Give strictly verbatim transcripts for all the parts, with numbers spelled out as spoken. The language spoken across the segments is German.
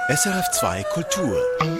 S R F zwei Kultur.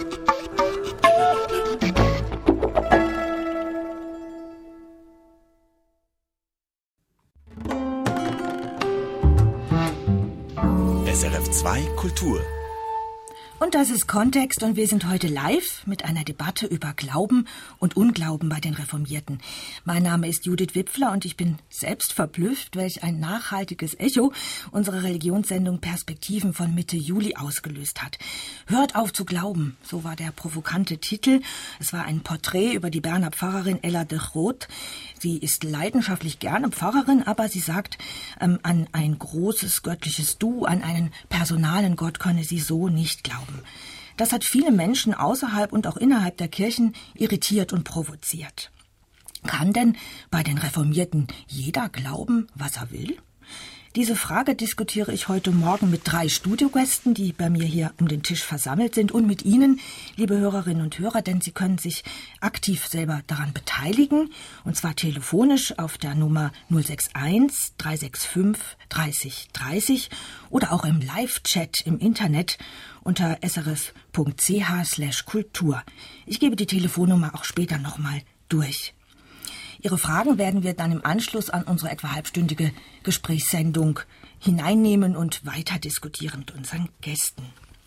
S R F zwei Kultur. Und das ist Kontext und wir sind heute live mit einer Debatte über Glauben und Unglauben bei den Reformierten. Mein Name ist Judith Wipfler und ich bin selbst verblüfft, welch ein nachhaltiges Echo unsere Religionssendung Perspektiven von Mitte Juli ausgelöst hat. Hört auf zu glauben, so war der provokante Titel. Es war ein Porträt über die Berner Pfarrerin Ella de Groot. Sie ist leidenschaftlich gerne Pfarrerin, aber sie sagt, ähm, an ein großes göttliches Du, an einen personalen Gott könne sie so nicht glauben. Das hat viele Menschen außerhalb und auch innerhalb der Kirchen irritiert und provoziert. Kann denn bei den Reformierten jeder glauben, was er will? Diese Frage diskutiere ich heute Morgen mit drei Studiogästen, die bei mir hier um den Tisch versammelt sind, und mit Ihnen, liebe Hörerinnen und Hörer, denn Sie können sich aktiv selber daran beteiligen, und zwar telefonisch auf der Nummer null sechs eins, drei sechs fünf, dreißig dreißig oder auch im Live-Chat im Internet unter srf.ch slash Kultur. Ich gebe die Telefonnummer auch später nochmal durch. Ihre Fragen werden wir dann im Anschluss an unsere etwa halbstündige Gesprächssendung hineinnehmen und weiter diskutieren mit unseren Gästen.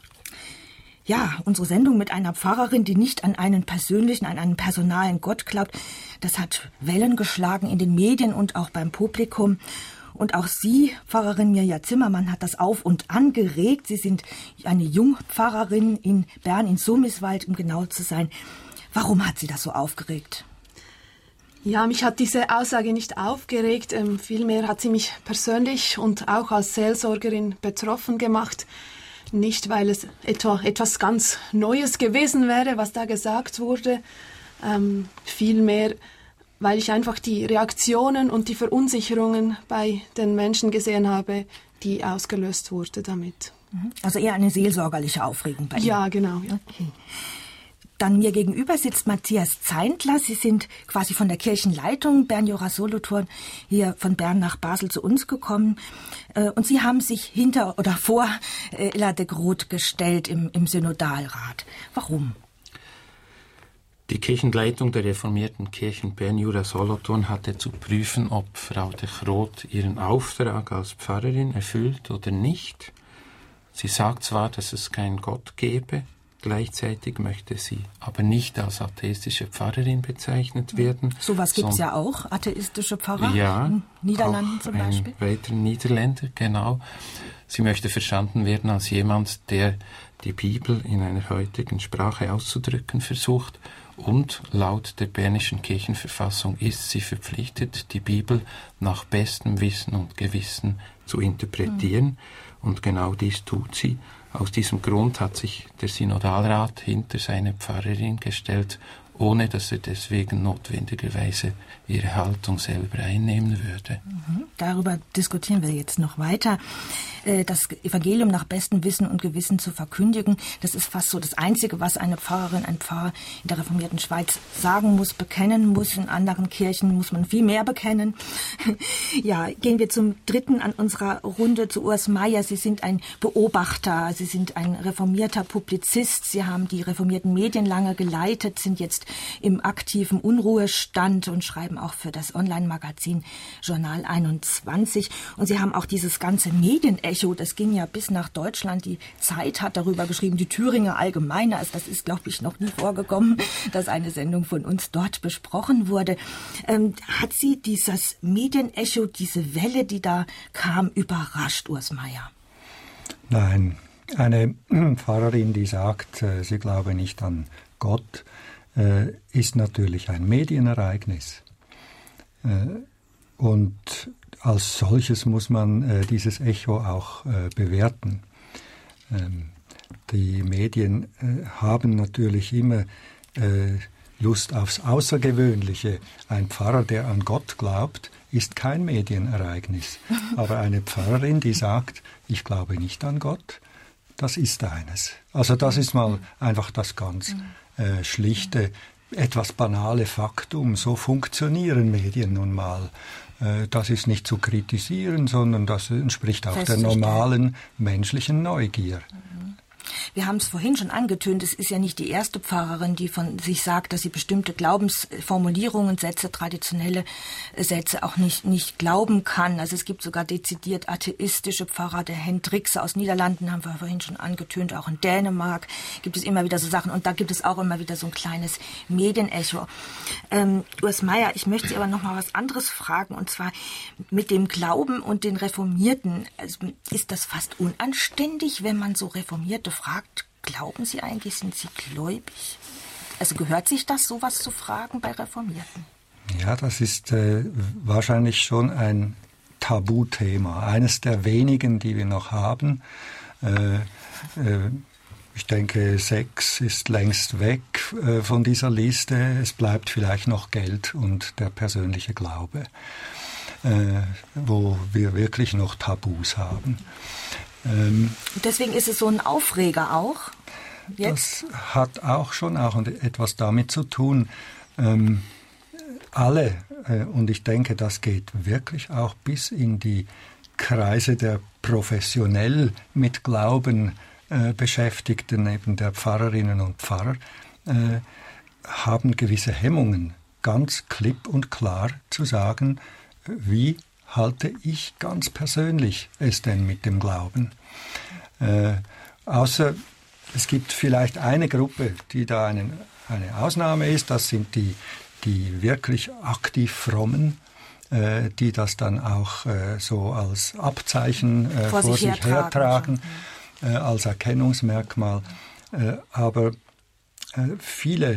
Ja, unsere Sendung mit einer Pfarrerin, die nicht an einen persönlichen, an einen personalen Gott glaubt, das hat Wellen geschlagen in den Medien und auch beim Publikum. Und auch Sie, Pfarrerin Mirja Zimmermann, hat das auf und angeregt. Sie sind eine Jungpfarrerin in Bern, in Somiswald, um genau zu sein. Warum hat Sie das so aufgeregt? Ja, mich hat diese Aussage nicht aufgeregt. Ähm, vielmehr hat sie mich persönlich und auch als Seelsorgerin betroffen gemacht. Nicht, weil es etwa etwas ganz Neues gewesen wäre, was da gesagt wurde. Ähm, vielmehr, weil ich einfach die Reaktionen und die Verunsicherungen bei den Menschen gesehen habe, die ausgelöst wurde damit. Also eher eine seelsorgerliche Aufregung bei Ihnen? Ja, genau. Ja. Okay. Dann mir gegenüber sitzt Matthias Zeintler. Sie sind quasi von der Kirchenleitung Bern-Jura-Solothurn hier von Bern nach Basel zu uns gekommen. Und Sie haben sich hinter oder vor Ella de Groot gestellt im, im Synodalrat. Warum? Die Kirchenleitung der reformierten Kirchen Bern-Jura-Solothurn hatte zu prüfen, ob Frau de Groot ihren Auftrag als Pfarrerin erfüllt oder nicht. Sie sagt zwar, dass es keinen Gott gebe, gleichzeitig möchte sie aber nicht als atheistische Pfarrerin bezeichnet werden. Sowas gibt es ja auch, atheistische Pfarrer, ja, in Niederlanden zum Beispiel. Ein weiterer Niederländer, genau. Sie möchte verstanden werden als jemand, der die Bibel in einer heutigen Sprache auszudrücken versucht, und laut der Bernischen Kirchenverfassung ist sie verpflichtet, die Bibel nach bestem Wissen und Gewissen zu interpretieren. Mhm. Und genau dies tut sie. Aus diesem Grund hat sich der Synodalrat hinter seine Pfarrerin gestellt, ohne dass er deswegen notwendigerweise ihre Haltung selber einnehmen würde. Mhm. Darüber diskutieren wir jetzt noch weiter. Das Evangelium nach bestem Wissen und Gewissen zu verkündigen, das ist fast so das Einzige, was eine Pfarrerin, ein Pfarrer in der reformierten Schweiz sagen muss, bekennen muss. In anderen Kirchen muss man viel mehr bekennen. Ja, gehen wir zum dritten an unserer Runde, zu Urs Meier. Sie sind ein Beobachter, Sie sind ein reformierter Publizist. Sie haben die reformierten Medien lange geleitet, sind jetzt im aktiven Unruhestand und schreiben auch für das Online-Magazin Journal einundzwanzig. Und Sie haben auch dieses ganze Medienecho, das ging ja bis nach Deutschland. Die Zeit hat darüber geschrieben, die Thüringer Allgemeine. Also das ist, glaube ich, noch nie vorgekommen, dass eine Sendung von uns dort besprochen wurde. Ähm, hat Sie dieses Medienecho, diese Welle, die da kam, überrascht, Urs Meier? Nein, eine Pfarrerin, die sagt, sie glaube nicht an Gott, ist natürlich ein Medienereignis. Und als solches muss man dieses Echo auch bewerten. Die Medien haben natürlich immer Lust aufs Außergewöhnliche. Ein Pfarrer, der an Gott glaubt, ist kein Medienereignis. Aber eine Pfarrerin, die sagt, ich glaube nicht an Gott, das ist eines. Also das ist mal einfach das ganz äh, schlichte, etwas banale Faktum. So funktionieren Medien nun mal. Äh, das ist nicht zu kritisieren, sondern das entspricht auch der normalen menschlichen Neugier. Wir haben es vorhin schon angetönt, es ist ja nicht die erste Pfarrerin, die von sich sagt, dass sie bestimmte Glaubensformulierungen, Sätze, traditionelle Sätze auch nicht, nicht glauben kann. Also es gibt sogar dezidiert atheistische Pfarrer. Der Hendrikse aus Niederlanden haben wir vorhin schon angetönt, auch in Dänemark gibt es immer wieder so Sachen. Und da gibt es auch immer wieder so ein kleines Medienecho. Ähm, Urs Meier, ich möchte Sie aber noch mal was anderes fragen, und zwar mit dem Glauben und den Reformierten. Also ist das fast unanständig, wenn man so Reformierte fragt, glauben Sie eigentlich, sind Sie gläubig? Also gehört sich das, sowas zu fragen bei Reformierten? Ja, das ist äh, wahrscheinlich schon ein Tabuthema, eines der wenigen, die wir noch haben. Äh, äh, ich denke, Sex ist längst weg äh, von dieser Liste. Es bleibt vielleicht noch Geld und der persönliche Glaube, äh, wo wir wirklich noch Tabus haben. Ähm, Deswegen ist es so ein Aufreger auch. Jetzt? Das hat auch schon auch etwas damit zu tun. Ähm, alle, äh, und ich denke, das geht wirklich auch bis in die Kreise der professionell mit Glauben äh, Beschäftigten, eben der Pfarrerinnen und Pfarrer, äh, haben gewisse Hemmungen, ganz klipp und klar zu sagen, wie halte ich ganz persönlich es denn mit dem Glauben? Äh, außer es gibt vielleicht eine Gruppe, die da einen, eine Ausnahme ist, das sind die, die wirklich aktiv Frommen, äh, die das dann auch äh, so als Abzeichen äh, vor, vor sich hertragen, hertragen äh, als Erkennungsmerkmal. Äh, aber äh, viele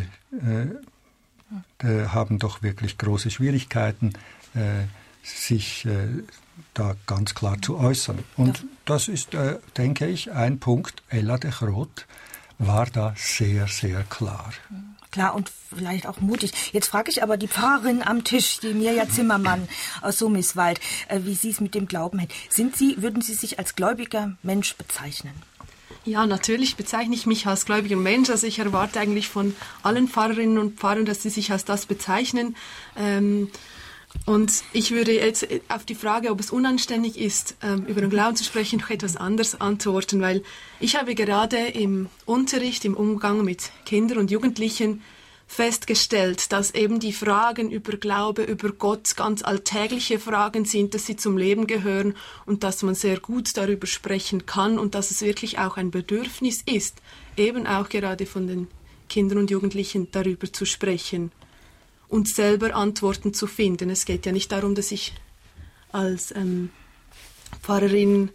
äh, äh, haben doch wirklich große Schwierigkeiten, äh, sich äh, da ganz klar zu äußern. Und das ist, äh, denke ich, ein Punkt. Ella de Groot war da sehr, sehr klar. Klar und vielleicht auch mutig. Jetzt frage ich aber die Pfarrerin am Tisch, die Mirja Zimmermann aus Sumiswald, äh, wie sie es mit dem Glauben hält. Sind Sie, würden Sie sich als gläubiger Mensch bezeichnen? Ja, natürlich bezeichne ich mich als gläubiger Mensch. Also ich erwarte eigentlich von allen Pfarrerinnen und Pfarrern, dass sie sich als das bezeichnen. Ähm, Und ich würde jetzt auf die Frage, ob es unanständig ist, über den Glauben zu sprechen, noch etwas anders antworten, weil ich habe gerade im Unterricht, im Umgang mit Kindern und Jugendlichen festgestellt, dass eben die Fragen über Glaube, über Gott ganz alltägliche Fragen sind, dass sie zum Leben gehören und dass man sehr gut darüber sprechen kann und dass es wirklich auch ein Bedürfnis ist, eben auch gerade von den Kindern und Jugendlichen darüber zu sprechen und selber Antworten zu finden. Es geht ja nicht darum, dass ich als ähm, Pfarrerin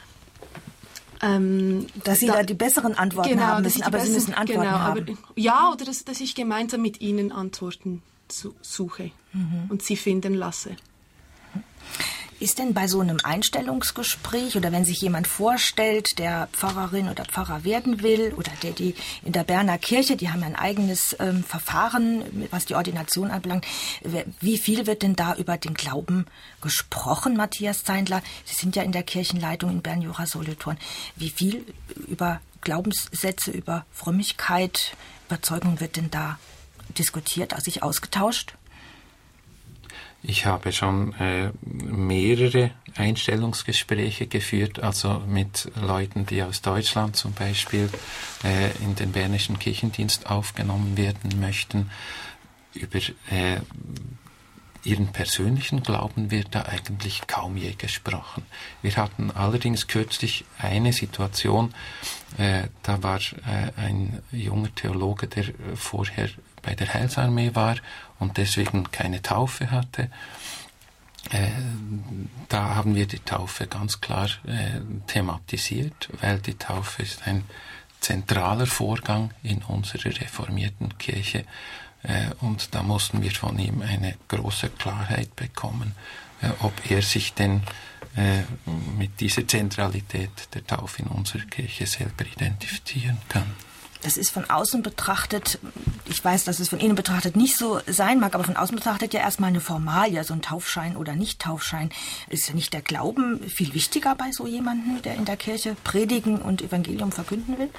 ähm, dass Sie da, da die besseren Antworten genau, haben müssen, aber besseren, Sie müssen Antworten genau, haben. Aber, ja, oder dass, dass ich gemeinsam mit Ihnen Antworten zu, suche mhm. und sie finden lasse. Ist denn bei so einem Einstellungsgespräch oder wenn sich jemand vorstellt, der Pfarrerin oder Pfarrer werden will oder der die in der Berner Kirche, die haben ein eigenes ähm, Verfahren, was die Ordination anbelangt, wie viel wird denn da über den Glauben gesprochen, Matthias Zeindler? Sie sind ja in der Kirchenleitung in Bern-Jura-Solothurn. Wie viel über Glaubenssätze, über Frömmigkeit, Überzeugung wird denn da diskutiert, also sich ausgetauscht? Ich habe schon äh, mehrere Einstellungsgespräche geführt, also mit Leuten, die aus Deutschland zum Beispiel äh, in den Bernischen Kirchendienst aufgenommen werden möchten. Über äh, ihren persönlichen Glauben wird da eigentlich kaum je gesprochen. Wir hatten allerdings kürzlich eine Situation, äh, da war äh, ein junger Theologe, der vorher bei der Heilsarmee war und deswegen keine Taufe hatte. Äh, da haben wir die Taufe ganz klar äh, thematisiert, weil die Taufe ist ein zentraler Vorgang in unserer reformierten Kirche. Äh, und da mussten wir von ihm eine große Klarheit bekommen, äh, ob er sich denn äh, mit dieser Zentralität der Taufe in unserer Kirche selber identifizieren kann. Das ist von außen betrachtet, ich weiß, dass es von innen betrachtet nicht so sein mag, aber von außen betrachtet ja erstmal eine Formalie, so ein Taufschein oder Nicht-Taufschein. Ist ja nicht der Glauben viel wichtiger bei so jemandem, der in der Kirche predigen und Evangelium verkünden will?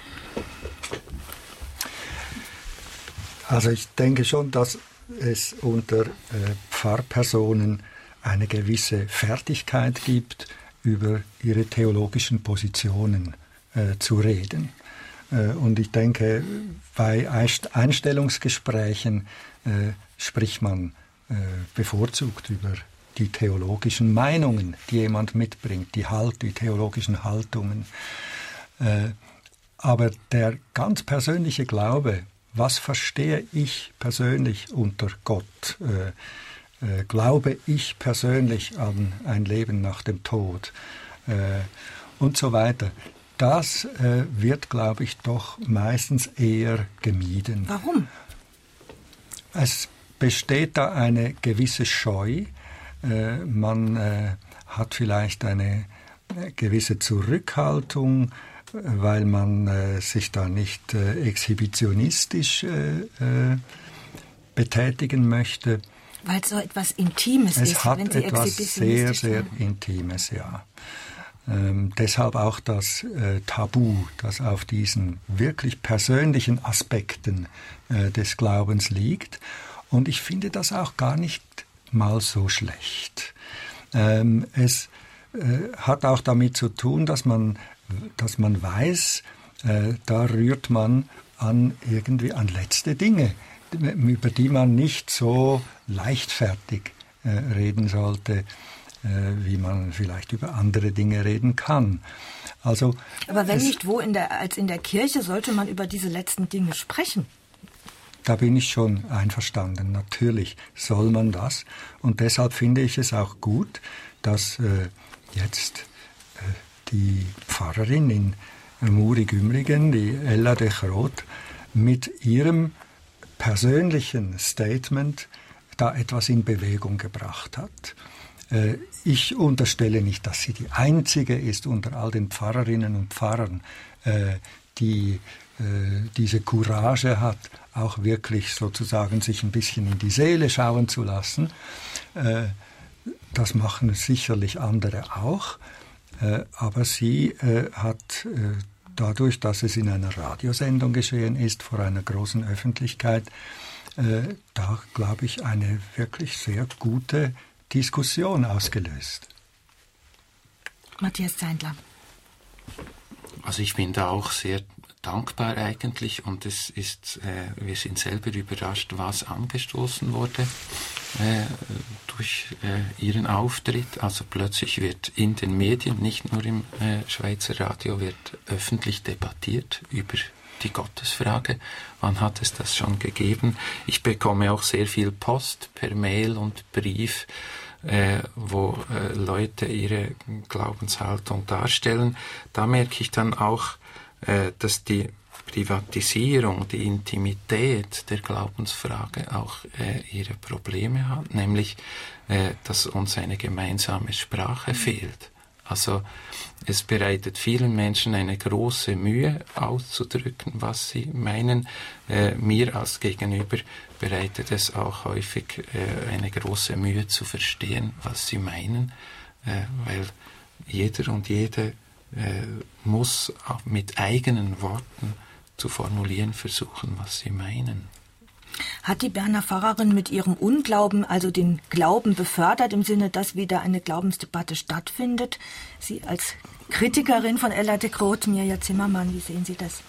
Also ich denke schon, dass es unter äh, Pfarrpersonen eine gewisse Fertigkeit gibt, über ihre theologischen Positionen äh, zu reden. Und ich denke, bei Einstellungsgesprächen äh, spricht man äh, bevorzugt über die theologischen Meinungen, die jemand mitbringt, die, halt, die theologischen Haltungen. Äh, aber der ganz persönliche Glaube, was verstehe ich persönlich unter Gott? Äh, äh, glaube ich persönlich an ein Leben nach dem Tod? Äh, und so weiter. Das äh, wird, glaube ich, doch meistens eher gemieden. Warum? Es besteht da eine gewisse Scheu. Äh, man äh, hat vielleicht eine gewisse Zurückhaltung, weil man äh, sich da nicht äh, exhibitionistisch äh, äh, betätigen möchte. Weil es so etwas Intimes es ist. Es hat wenn Sie etwas sehr, sehr Intimes, ja. Ähm, deshalb auch das äh, Tabu, das auf diesen wirklich persönlichen Aspekten äh, des Glaubens liegt. Und ich finde das auch gar nicht mal so schlecht. Ähm, es äh, hat auch damit zu tun, dass man, dass man weiß, äh, da rührt man an irgendwie an letzte Dinge, über die man nicht so leichtfertig äh, reden sollte, wie man vielleicht über andere Dinge reden kann. Also, aber wenn es, nicht wo in der, als in der Kirche, sollte man über diese letzten Dinge sprechen. Da bin ich schon einverstanden. Natürlich soll man das. Und deshalb finde ich es auch gut, dass äh, jetzt äh, die Pfarrerin in Muri-Gümligen, die Ella de Groot, mit ihrem persönlichen Statement da etwas in Bewegung gebracht hat. Ich unterstelle nicht, dass sie die einzige ist unter all den Pfarrerinnen und Pfarrern, die diese Courage hat, auch wirklich sozusagen sich ein bisschen in die Seele schauen zu lassen. Das machen sicherlich andere auch. Aber sie hat dadurch, dass es in einer Radiosendung geschehen ist, vor einer großen Öffentlichkeit, da, glaube ich, eine wirklich sehr gute Diskussion ausgelöst. Matthias Zeindler. Also ich bin da auch sehr dankbar eigentlich und es ist, äh, wir sind selber überrascht, was angestoßen wurde äh, durch äh, Ihren Auftritt. Also plötzlich wird in den Medien, nicht nur im äh, Schweizer Radio, wird öffentlich debattiert über die Gottesfrage. Wann hat es das schon gegeben? Ich bekomme auch sehr viel Post per Mail und Brief, äh, wo äh, Leute ihre Glaubenshaltung darstellen. Da merke ich dann auch, äh, dass die Privatisierung, die Intimität der Glaubensfrage auch äh, ihre Probleme hat, nämlich, äh, dass uns eine gemeinsame Sprache fehlt. Also es bereitet vielen Menschen eine große Mühe auszudrücken, was sie meinen. Äh, mir als Gegenüber bereitet es auch häufig äh, eine große Mühe zu verstehen, was sie meinen, äh, weil jeder und jede äh, muss auch mit eigenen Worten zu formulieren versuchen, was sie meinen. Hat die Berner Pfarrerin mit ihrem Unglauben also den Glauben befördert, im Sinne, dass wieder eine Glaubensdebatte stattfindet? Sie als Kritikerin von Ella de Groot, Mirja Zimmermann, wie sehen Sie das?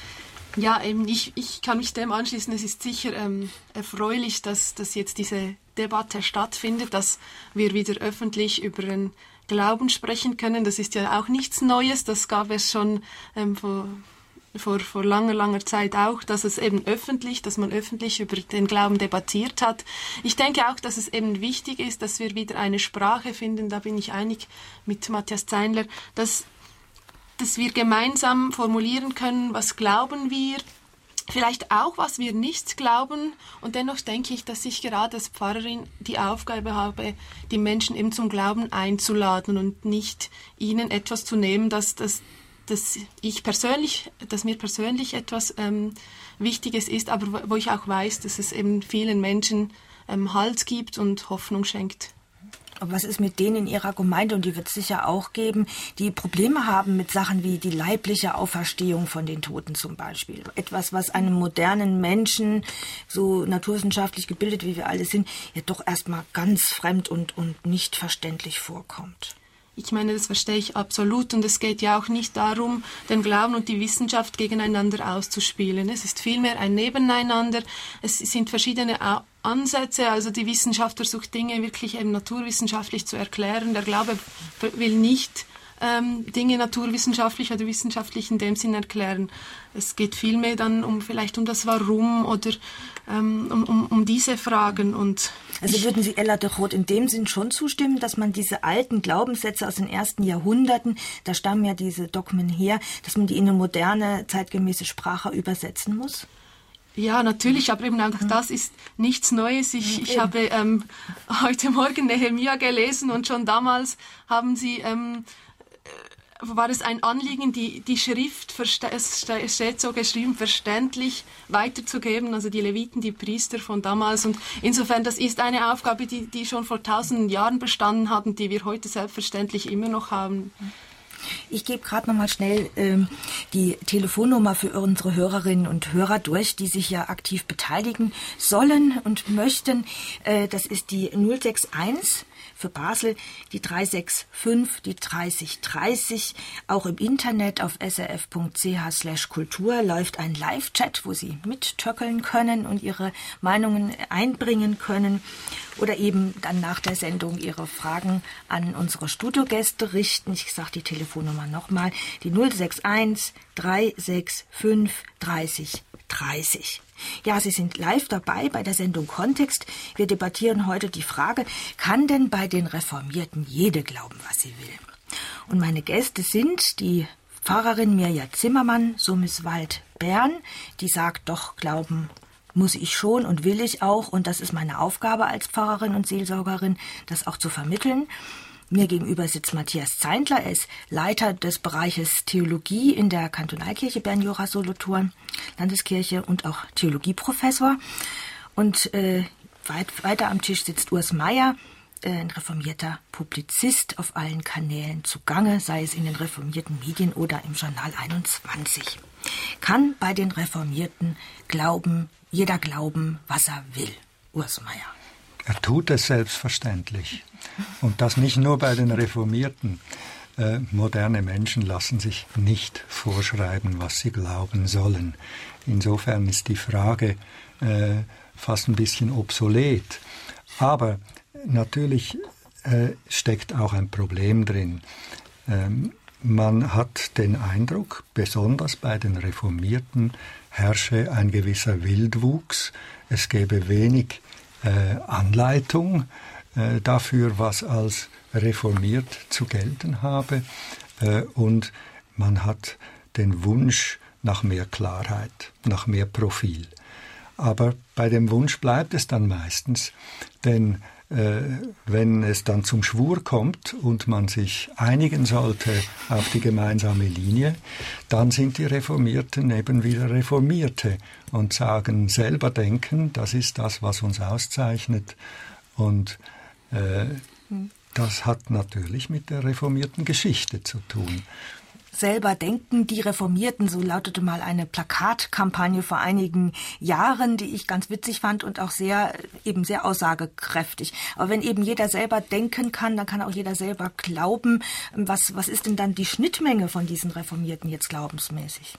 Ja, eben ich, ich kann mich dem anschließen. Es ist sicher ähm, erfreulich, dass, dass jetzt diese Debatte stattfindet, dass wir wieder öffentlich über den Glauben sprechen können. Das ist ja auch nichts Neues, das gab es schon ähm, vor... Vor, vor langer, langer Zeit auch, dass es eben öffentlich, dass man öffentlich über den Glauben debattiert hat. Ich denke auch, dass es eben wichtig ist, dass wir wieder eine Sprache finden, da bin ich einig mit Matthias Zeindler, dass, dass wir gemeinsam formulieren können, was glauben wir, vielleicht auch, was wir nicht glauben. Und dennoch denke ich, dass ich gerade als Pfarrerin die Aufgabe habe, die Menschen eben zum Glauben einzuladen und nicht ihnen etwas zu nehmen, das das dass ich persönlich, dass mir persönlich etwas ähm, Wichtiges ist, aber wo ich auch weiß, dass es eben vielen Menschen ähm, Halt gibt und Hoffnung schenkt. Aber was ist mit denen in Ihrer Gemeinde, und die wird es sicher auch geben, die Probleme haben mit Sachen wie die leibliche Auferstehung von den Toten zum Beispiel? Etwas, was einem modernen Menschen, so naturwissenschaftlich gebildet wie wir alle sind, ja doch erstmal ganz fremd und, und nicht verständlich vorkommt. Ich meine, das verstehe ich absolut. Und es geht ja auch nicht darum, den Glauben und die Wissenschaft gegeneinander auszuspielen. Es ist vielmehr ein Nebeneinander. Es sind verschiedene Ansätze. Also die Wissenschaft versucht Dinge wirklich eben naturwissenschaftlich zu erklären. Der Glaube will nicht ähm, Dinge naturwissenschaftlich oder wissenschaftlich in dem Sinn erklären. Es geht vielmehr dann um vielleicht um das Warum oder ähm, um, um, um diese Fragen. Und also würden Sie Ella de Groot in dem Sinn schon zustimmen, dass man diese alten Glaubenssätze aus den ersten Jahrhunderten, da stammen ja diese Dogmen her, dass man die in eine moderne, zeitgemäße Sprache übersetzen muss? Ja, natürlich, aber eben auch das ist nichts Neues. Ich, ich habe ähm, heute Morgen Nehemia gelesen und schon damals haben sie... Ähm, war es ein Anliegen, die, die Schrift, es steht so geschrieben, verständlich weiterzugeben, also die Leviten, die Priester von damals. Und insofern, das ist eine Aufgabe, die, die schon vor tausenden Jahren bestanden hat und die wir heute selbstverständlich immer noch haben. Ich gebe gerade noch mal schnell ähm, die Telefonnummer für unsere Hörerinnen und Hörer durch, die sich ja aktiv beteiligen sollen und möchten. Äh, das ist die null sechs eins für Basel, die drei sechs fünf, die dreißig dreißig. Auch im Internet auf s r f punkt c h slash kultur läuft ein Live-Chat, wo Sie mittöckeln können und Ihre Meinungen einbringen können oder eben dann nach der Sendung Ihre Fragen an unsere Studiogäste richten. Ich sage die Telefonnummer nochmal, die null sechs eins, drei sechs fünf, dreißig dreißig. Ja, Sie sind live dabei bei der Sendung Kontext. Wir debattieren heute die Frage, kann denn bei den Reformierten jede glauben, was sie will? Und meine Gäste sind die Pfarrerin Mirja Zimmermann, Sumiswald, Bern, die sagt, doch, glauben muss ich schon und will ich auch. Und das ist meine Aufgabe als Pfarrerin und Seelsorgerin, das auch zu vermitteln. Mir gegenüber sitzt Matthias Zeindler, er ist Leiter des Bereiches Theologie in der Kantonalkirche Bern-Jura-Solothurn, Landeskirche und auch Theologieprofessor. Und äh, weit, weiter am Tisch sitzt Urs Meier, äh, ein reformierter Publizist auf allen Kanälen zugange, sei es in den reformierten Medien oder im Journal einundzwanzig. Kann bei den Reformierten glauben, jeder glauben, was er will? Urs Meier. Er tut es selbstverständlich. Und das nicht nur bei den Reformierten. Äh, moderne Menschen lassen sich nicht vorschreiben, was sie glauben sollen. Insofern ist die Frage äh, fast ein bisschen obsolet. Aber natürlich äh, steckt auch ein Problem drin. Ähm, man hat den Eindruck, besonders bei den Reformierten herrsche ein gewisser Wildwuchs. Es gäbe wenig äh, Anleitung äh, dafür, was als reformiert zu gelten habe. Äh, und man hat den Wunsch nach mehr Klarheit, nach mehr Profil. Aber bei dem Wunsch bleibt es dann meistens, denn äh, wenn es dann zum Schwur kommt und man sich einigen sollte auf die gemeinsame Linie, dann sind die Reformierten eben wieder Reformierte und sagen, selber denken, das ist das, was uns auszeichnet. Und äh, das hat natürlich mit der reformierten Geschichte zu tun. Selber denken, die Reformierten, so lautete mal eine Plakatkampagne vor einigen Jahren, die ich ganz witzig fand und auch sehr, eben sehr aussagekräftig. Aber wenn eben jeder selber denken kann, dann kann auch jeder selber glauben. Was, was ist denn dann die Schnittmenge von diesen Reformierten jetzt glaubensmäßig?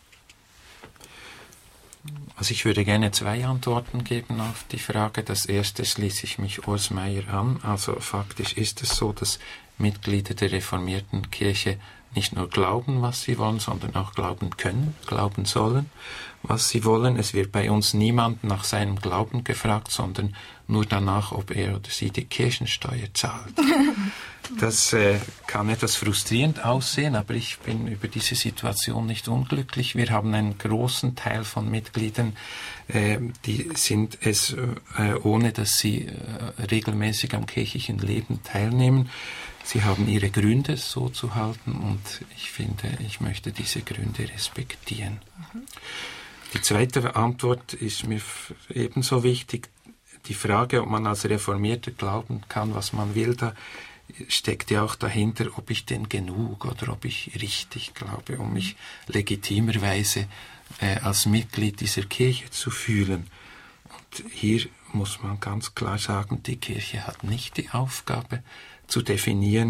Also ich würde gerne zwei Antworten geben auf die Frage. Das erste schließe ich mich Urs Meier an. Also faktisch ist es so, dass Mitglieder der reformierten Kirche nicht nur glauben, was sie wollen, sondern auch glauben können, glauben sollen, was sie wollen. Es wird bei uns niemand nach seinem Glauben gefragt, sondern nur danach, ob er oder sie die Kirchensteuer zahlt. Das äh, kann etwas frustrierend aussehen, aber ich bin über diese Situation nicht unglücklich. Wir haben einen großen Teil von Mitgliedern, äh, die sind es, äh, ohne dass sie äh, regelmäßig am kirchlichen Leben teilnehmen. Sie haben ihre Gründe, so zu halten, und ich finde, ich möchte diese Gründe respektieren. Mhm. Die zweite Antwort ist mir ebenso wichtig. Die Frage, ob man als Reformierter glauben kann, was man will, da steckt ja auch dahinter, ob ich denn genug oder ob ich richtig glaube, um mich legitimerweise äh, als Mitglied dieser Kirche zu fühlen. Und hier muss man ganz klar sagen, die Kirche hat nicht die Aufgabe zu definieren,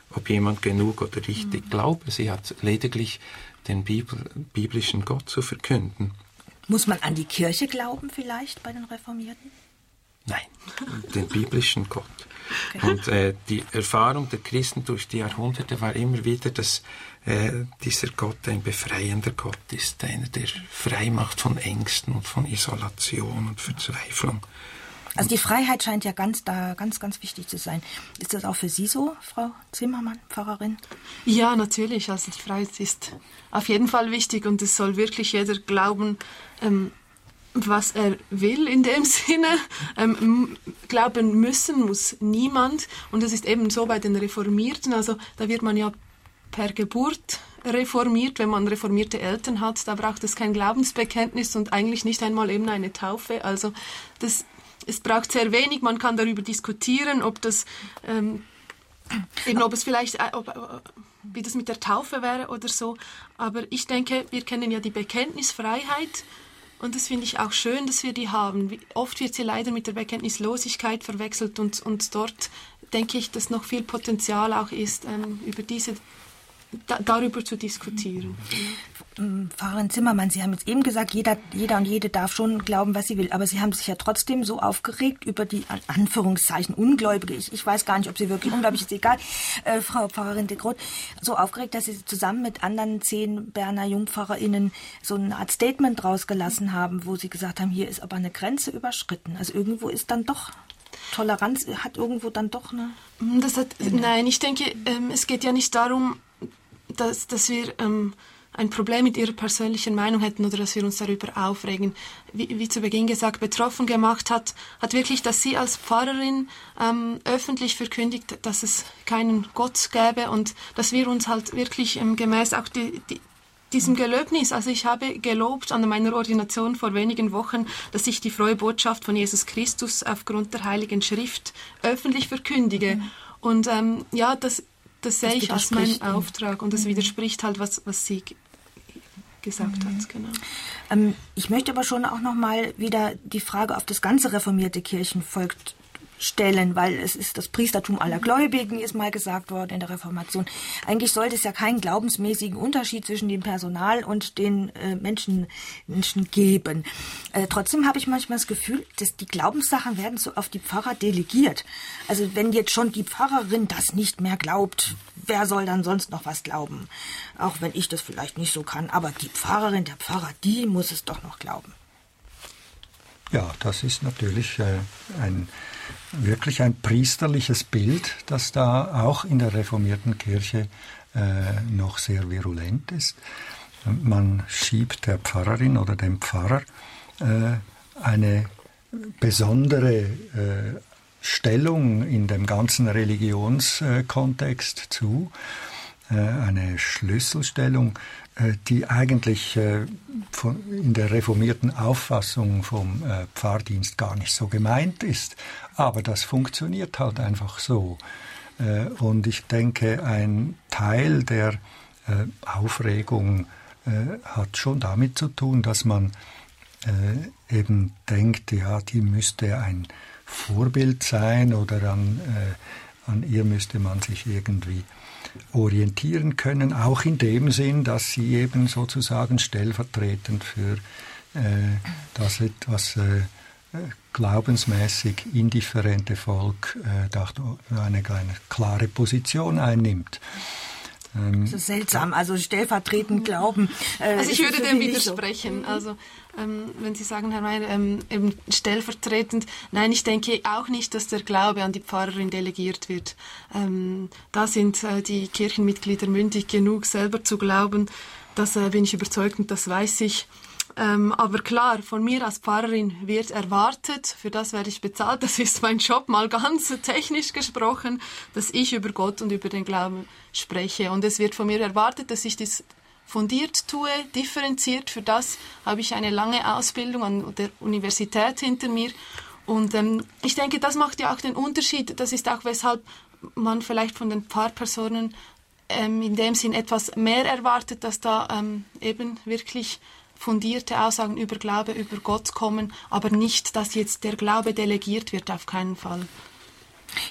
ob jemand genug oder richtig mhm. glaube. Sie hat lediglich den Bibel, biblischen Gott zu verkünden. Muss man an die Kirche glauben vielleicht bei den Reformierten? Nein, den biblischen Gott. Okay. Und äh, die Erfahrung der Christen durch die Jahrhunderte war immer wieder, dass äh, dieser Gott ein befreiender Gott ist, einer, der frei macht von Ängsten und von Isolation und Verzweiflung. Also die Freiheit scheint ja ganz da ganz, ganz wichtig zu sein. Ist das auch für Sie so, Frau Zimmermann, Pfarrerin? Ja, natürlich. Also die Freiheit ist auf jeden Fall wichtig und es soll wirklich jeder glauben, ähm, was er will in dem Sinne. Ähm, glauben müssen muss niemand. Und das ist eben so bei den Reformierten. Also da wird man ja per Geburt reformiert. Wenn man reformierte Eltern hat, da braucht es kein Glaubensbekenntnis und eigentlich nicht einmal eben eine Taufe. Also das Es braucht sehr wenig, man kann darüber diskutieren, ob das ähm, eben ob es vielleicht äh, ob, wie das mit der Taufe wäre oder so. Aber ich denke, wir kennen ja die Bekenntnisfreiheit und das finde ich auch schön, dass wir die haben. Wie, oft wird sie leider mit der Bekenntnislosigkeit verwechselt und, und dort denke ich, dass noch viel Potenzial auch ist, ähm, über diese Da, darüber zu diskutieren. Pfarrerin Zimmermann, Sie haben jetzt eben gesagt, jeder, jeder und jede darf schon glauben, was sie will, aber Sie haben sich ja trotzdem so aufgeregt über die Anführungszeichen Ungläubige. Ich, ich weiß gar nicht, ob sie wirklich ungläubig ist, egal, äh, Frau Pfarrerin de Groot, so aufgeregt, dass Sie zusammen mit anderen zehn Berner JungpfarrerInnen so eine Art Statement rausgelassen haben, wo Sie gesagt haben, hier ist aber eine Grenze überschritten. Also irgendwo ist dann doch Toleranz, hat irgendwo dann doch eine... Das hat, nein, ich denke, ähm, es geht ja nicht darum, dass, dass wir ähm, ein Problem mit ihrer persönlichen Meinung hätten oder dass wir uns darüber aufregen. Wie, wie zu Beginn gesagt, betroffen gemacht hat, hat wirklich, dass sie als Pfarrerin ähm, öffentlich verkündigt, dass es keinen Gott gäbe und dass wir uns halt wirklich ähm, gemäß auch die, die, diesem Gelöbnis, also ich habe gelobt an meiner Ordination vor wenigen Wochen, dass ich die frohe Botschaft von Jesus Christus aufgrund der Heiligen Schrift öffentlich verkündige. Mhm. Und ähm, ja, das Das sehe ich als meinen Auftrag und das widerspricht halt, was, was sie g- gesagt mhm. hat. Genau. Ähm, ich möchte aber schon auch noch mal wieder die Frage auf das ganze reformierte Kirchenvolk stellen, weil es ist das Priestertum aller Gläubigen, ist mal gesagt worden in der Reformation. Eigentlich sollte es ja keinen glaubensmäßigen Unterschied zwischen dem Personal und den äh, Menschen, Menschen geben. Äh, trotzdem habe ich manchmal das Gefühl, dass die Glaubenssachen werden so auf die Pfarrer delegiert. Also wenn jetzt schon die Pfarrerin das nicht mehr glaubt, wer soll dann sonst noch was glauben? Auch wenn ich das vielleicht nicht so kann, aber die Pfarrerin, der Pfarrer, die muss es doch noch glauben. Ja, das ist natürlich äh, ein wirklich ein priesterliches Bild, das da auch in der reformierten Kirche äh, noch sehr virulent ist. Man schiebt der Pfarrerin oder dem Pfarrer äh, eine besondere äh, Stellung in dem ganzen Religionskontext zu, äh, eine Schlüsselstellung, äh, die eigentlich äh, von, in der reformierten Auffassung vom äh, Pfarrdienst gar nicht so gemeint ist. Aber das funktioniert halt einfach so. Äh, und ich denke, ein Teil der äh, Aufregung äh, hat schon damit zu tun, dass man äh, eben denkt, ja, die müsste ein Vorbild sein oder an, äh, an ihr müsste man sich irgendwie orientieren können, auch in dem Sinn, dass sie eben sozusagen stellvertretend für äh, das etwas äh, glaubensmäßig indifferente Volk äh, eine, eine klare Position einnimmt. Das ist seltsam, also stellvertretend glauben. Äh, also ich würde dem widersprechen. So. Also ähm, wenn Sie sagen, Herr Meier, ähm, eben stellvertretend, nein, ich denke auch nicht, dass der Glaube an die Pfarrerin delegiert wird. Ähm, da sind äh, die Kirchenmitglieder mündig genug, selber zu glauben. Das äh, bin ich überzeugt und das weiß ich. Ähm, aber klar, von mir als Pfarrerin wird erwartet, für das werde ich bezahlt, das ist mein Job, mal ganz technisch gesprochen, dass ich über Gott und über den Glauben spreche. Und es wird von mir erwartet, dass ich das fundiert tue, differenziert. Für das habe ich eine lange Ausbildung an der Universität hinter mir. Und ähm, ich denke, das macht ja auch den Unterschied. Das ist auch, weshalb man vielleicht von den Pfarrpersonen ähm, in dem Sinn etwas mehr erwartet, dass da ähm, eben wirklich fundierte Aussagen über Glaube, über Gott kommen, aber nicht, dass jetzt der Glaube delegiert wird, auf keinen Fall.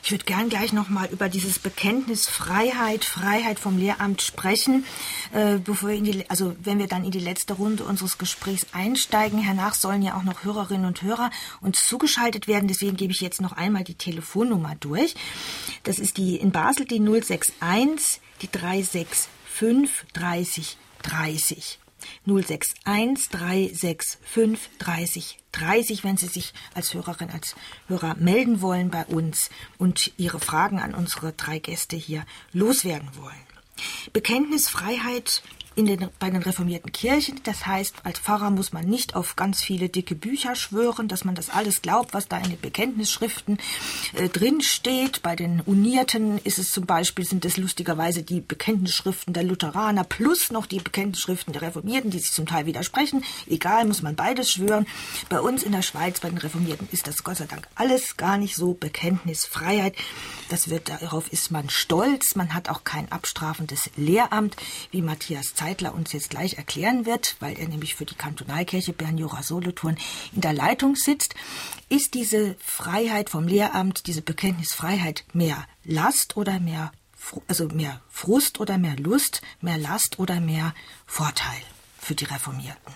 Ich würde gern gleich noch mal über dieses Bekenntnis Freiheit, Freiheit vom Lehramt sprechen, äh, bevor wir in die, also wenn wir dann in die letzte Runde unseres Gesprächs einsteigen. Hernach sollen ja auch noch Hörerinnen und Hörer uns zugeschaltet werden. Deswegen gebe ich jetzt noch einmal die Telefonnummer durch. Das ist die in Basel die null sechs eins, die drei sechs fünf dreißig dreißig. null sechs eins, drei sechs fünf dreißig dreißig, wenn Sie sich als Hörerin, als Hörer melden wollen bei uns und Ihre Fragen an unsere drei Gäste hier loswerden wollen. Bekenntnisfreiheit in den, bei den reformierten Kirchen, das heißt, als Pfarrer muss man nicht auf ganz viele dicke Bücher schwören, dass man das alles glaubt, was da in den Bekenntnisschriften äh, drin steht. Bei den Unierten ist es zum Beispiel, sind es lustigerweise die Bekenntnisschriften der Lutheraner plus noch die Bekenntnisschriften der Reformierten, die sich zum Teil widersprechen. Egal, muss man beides schwören. Bei uns in der Schweiz, bei den Reformierten, ist das Gott sei Dank alles gar nicht so. Bekenntnisfreiheit, das wird, darauf ist man stolz. Man hat auch kein abstrafendes Lehramt, wie Matthias Zeitler uns jetzt gleich erklären wird, weil er nämlich für die Kantonalkirche Bern-Jura-Solothurn in der Leitung sitzt. Ist diese Freiheit vom Lehramt, diese Bekenntnisfreiheit mehr Last oder mehr, also mehr Frust oder mehr Lust, mehr Last oder mehr Vorteil für die Reformierten?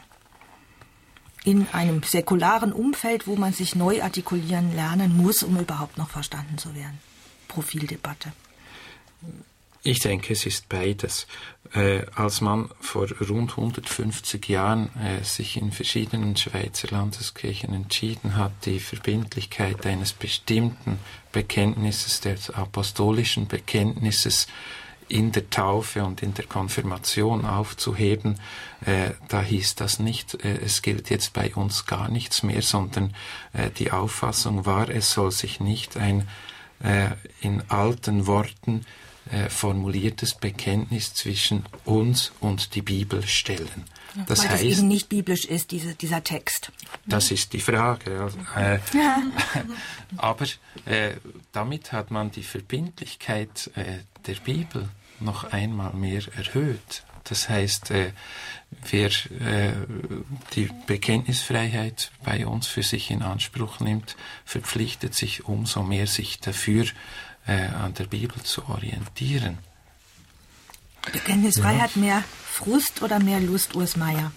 In einem säkularen Umfeld, wo man sich neu artikulieren lernen muss, um überhaupt noch verstanden zu werden. Profildebatte. Ich denke, es ist beides. Äh, als man vor rund hundertfünfzig Jahren äh, sich in verschiedenen Schweizer Landeskirchen entschieden hat, die Verbindlichkeit eines bestimmten Bekenntnisses, des apostolischen Bekenntnisses, in der Taufe und in der Konfirmation aufzuheben, äh, da hieß das nicht, äh, es gilt jetzt bei uns gar nichts mehr, sondern äh, die Auffassung war, es soll sich nicht ein äh, in alten Worten äh, formuliertes Bekenntnis zwischen uns und die Bibel stellen. Das Weil heißt, das eben nicht biblisch ist, diese, dieser Text. Das ist die Frage. Also, äh, Ja. aber äh, damit hat man die Verbindlichkeit äh, der Bibel noch einmal mehr erhöht. Das heißt, äh, wer äh, die Bekenntnisfreiheit bei uns für sich in Anspruch nimmt, verpflichtet sich umso mehr, sich dafür äh, an der Bibel zu orientieren. Bekenntnisfreiheit, ja. Mehr Frust oder mehr Lust, Urs Meier?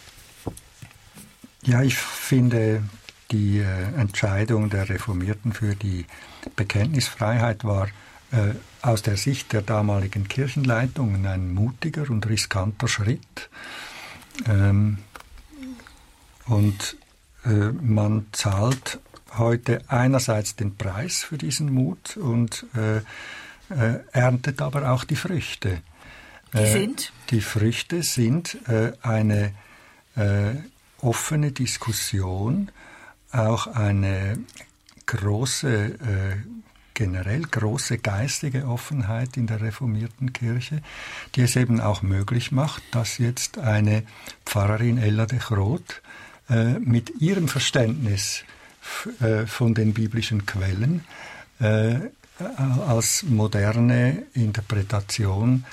Ja, ich finde, die äh, Entscheidung der Reformierten für die Bekenntnisfreiheit war äh, aus der Sicht der damaligen Kirchenleitungen ein mutiger und riskanter Schritt. Ähm, und äh, man zahlt heute einerseits den Preis für diesen Mut und äh, äh, erntet aber auch die Früchte. Die sind? Äh, die Früchte sind äh, eine äh, offene Diskussion, auch eine große, äh, generell große geistige Offenheit in der reformierten Kirche, die es eben auch möglich macht, dass jetzt eine Pfarrerin Ella de Groot äh, mit ihrem Verständnis f- äh, von den biblischen Quellen äh, als moderne Interpretation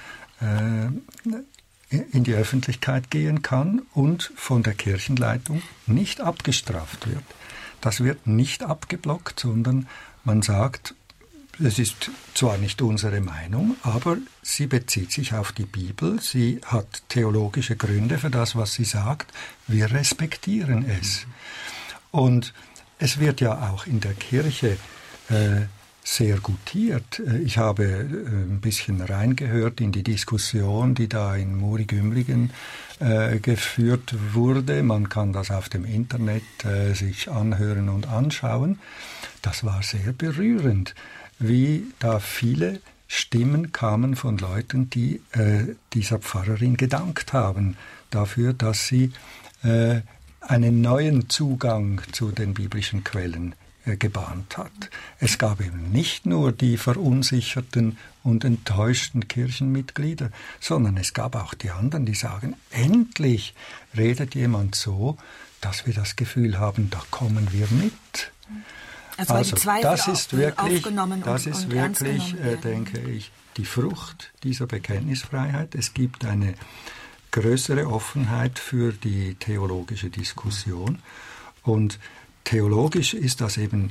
in die Öffentlichkeit gehen kann und von der Kirchenleitung nicht abgestraft wird. Das wird nicht abgeblockt, sondern man sagt, es ist zwar nicht unsere Meinung, aber sie bezieht sich auf die Bibel, sie hat theologische Gründe für das, was sie sagt, wir respektieren es. Und es wird ja auch in der Kirche äh, sehr gutiert. Ich habe ein bisschen reingehört in die Diskussion, die da in Muri-Gümligen äh, geführt wurde. Man kann das auf dem Internet äh, sich anhören und anschauen. Das war sehr berührend, wie da viele Stimmen kamen von Leuten, die äh, dieser Pfarrerin gedankt haben dafür, dass sie äh, einen neuen Zugang zu den biblischen Quellen gebahnt hat. Es gab eben nicht nur die verunsicherten und enttäuschten Kirchenmitglieder, sondern es gab auch die anderen, die sagen, endlich redet jemand so, dass wir das Gefühl haben, da kommen wir mit. Also, also das ist wirklich, das und, ist und wirklich äh, denke ich, die Frucht dieser Bekenntnisfreiheit. Es gibt eine größere Offenheit für die theologische Diskussion und theologisch ist das eben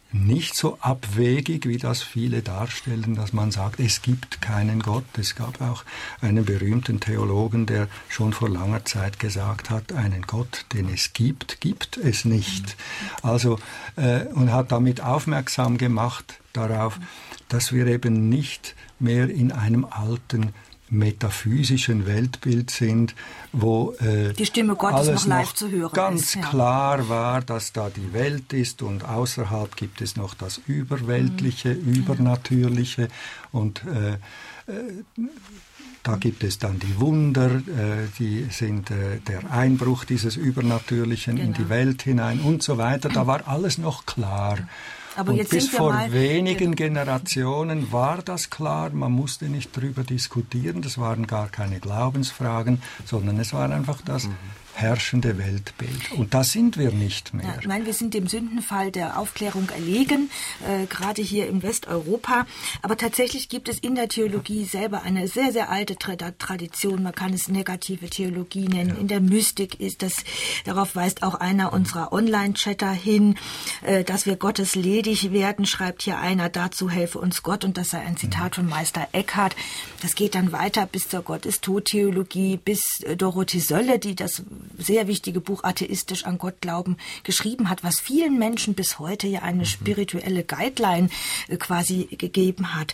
nicht so abwegig, wie das viele darstellen, dass man sagt, es gibt keinen Gott. Es gab auch einen berühmten Theologen, der schon vor langer Zeit gesagt hat, einen Gott, den es gibt, gibt es nicht. Also, äh, und hat damit aufmerksam gemacht darauf, dass wir eben nicht mehr in einem alten metaphysischen Weltbild sind, wo äh, die Stimme Gottes alles noch live noch zu hören ganz ist, ja. klar war, dass da die Welt ist und außerhalb gibt es noch das Überweltliche, mhm. Übernatürliche und äh, äh, da gibt es dann die Wunder, äh, die sind äh, der Einbruch dieses Übernatürlichen genau. in die Welt hinein und so weiter. Da war alles noch klar. Aber und jetzt bis sind wir vor mal wenigen Generationen war das klar, man musste nicht darüber diskutieren, das waren gar keine Glaubensfragen, sondern es war einfach das mhm. herrschende Weltbild. Und da sind wir nicht mehr. Ja, ich meine, wir sind dem Sündenfall der Aufklärung erlegen, äh, gerade hier in Westeuropa. Aber tatsächlich gibt es in der Theologie selber eine sehr, sehr alte Tra- Tradition. Man kann es negative Theologie nennen. Ja. In der Mystik ist das, darauf weist auch einer unserer Online-Chatter hin, äh, dass wir Gottes ledig werden, schreibt hier einer, dazu helfe uns Gott. Und das sei ein Zitat von Meister Eckhart. Das geht dann weiter bis zur Gott-ist-tot-Theologie, bis äh, Dorothee Sölle, die das sehr wichtige Buch Atheistisch an Gott glauben geschrieben hat, was vielen Menschen bis heute ja eine spirituelle Guideline äh, quasi gegeben hat.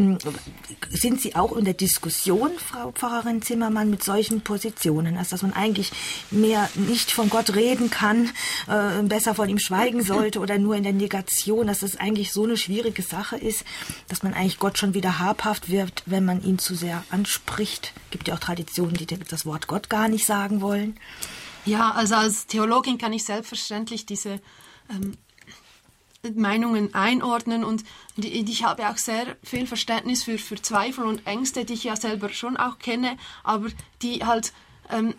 Sind Sie auch in der Diskussion, Frau Pfarrerin Zimmermann, mit solchen Positionen, also dass man eigentlich mehr nicht von Gott reden kann, äh, besser von ihm schweigen sollte oder nur in der Negation, dass es eigentlich so eine schwierige Sache ist, dass man eigentlich Gott schon wieder habhaft wird, wenn man ihn zu sehr anspricht? Gibt ja auch Traditionen, die das Wort Gott gar nicht sagen wollen. Ja, also als Theologin kann ich selbstverständlich diese ähm, Meinungen einordnen und die, ich habe auch sehr viel Verständnis für, für Zweifel und Ängste, die ich ja selber schon auch kenne, aber die halt ähm,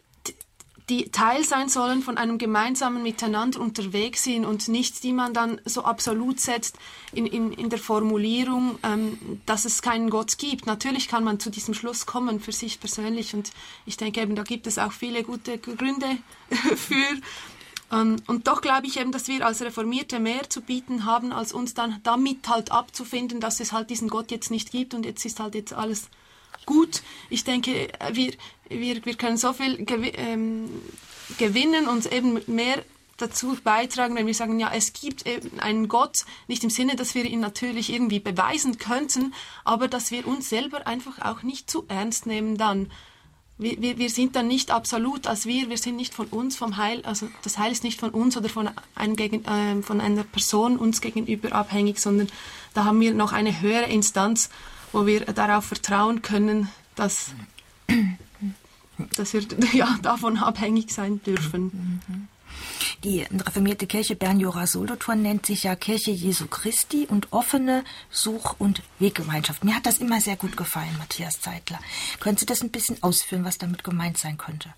die Teil sein sollen von einem gemeinsamen Miteinander unterwegs sind und nicht, die man dann so absolut setzt in, in, in der Formulierung, ähm, dass es keinen Gott gibt. Natürlich kann man zu diesem Schluss kommen für sich persönlich und ich denke eben, da gibt es auch viele gute Gründe für. Ähm, und doch glaube ich eben, dass wir als Reformierte mehr zu bieten haben, als uns dann damit halt abzufinden, dass es halt diesen Gott jetzt nicht gibt und jetzt ist halt jetzt alles gut. Ich denke, wir, wir, wir können so viel gew- ähm, gewinnen und eben mehr dazu beitragen, wenn wir sagen, ja, es gibt eben einen Gott, nicht im Sinne, dass wir ihn natürlich irgendwie beweisen könnten, aber dass wir uns selber einfach auch nicht zu ernst nehmen dann. Wir, wir, wir sind dann nicht absolut als wir, wir sind nicht von uns, vom Heil, also das Heil ist nicht von uns oder von, einem gegen, äh, von einer Person uns gegenüber abhängig, sondern da haben wir noch eine höhere Instanz, wo wir darauf vertrauen können, dass, dass wir ja, davon abhängig sein dürfen. Die reformierte Kirche Bern-Jura-Solothurn nennt sich ja Kirche Jesu Christi und offene Such- und Weggemeinschaft. Mir hat das immer sehr gut gefallen, Matthias Zeitler. Können Sie das ein bisschen ausführen, was damit gemeint sein könnte?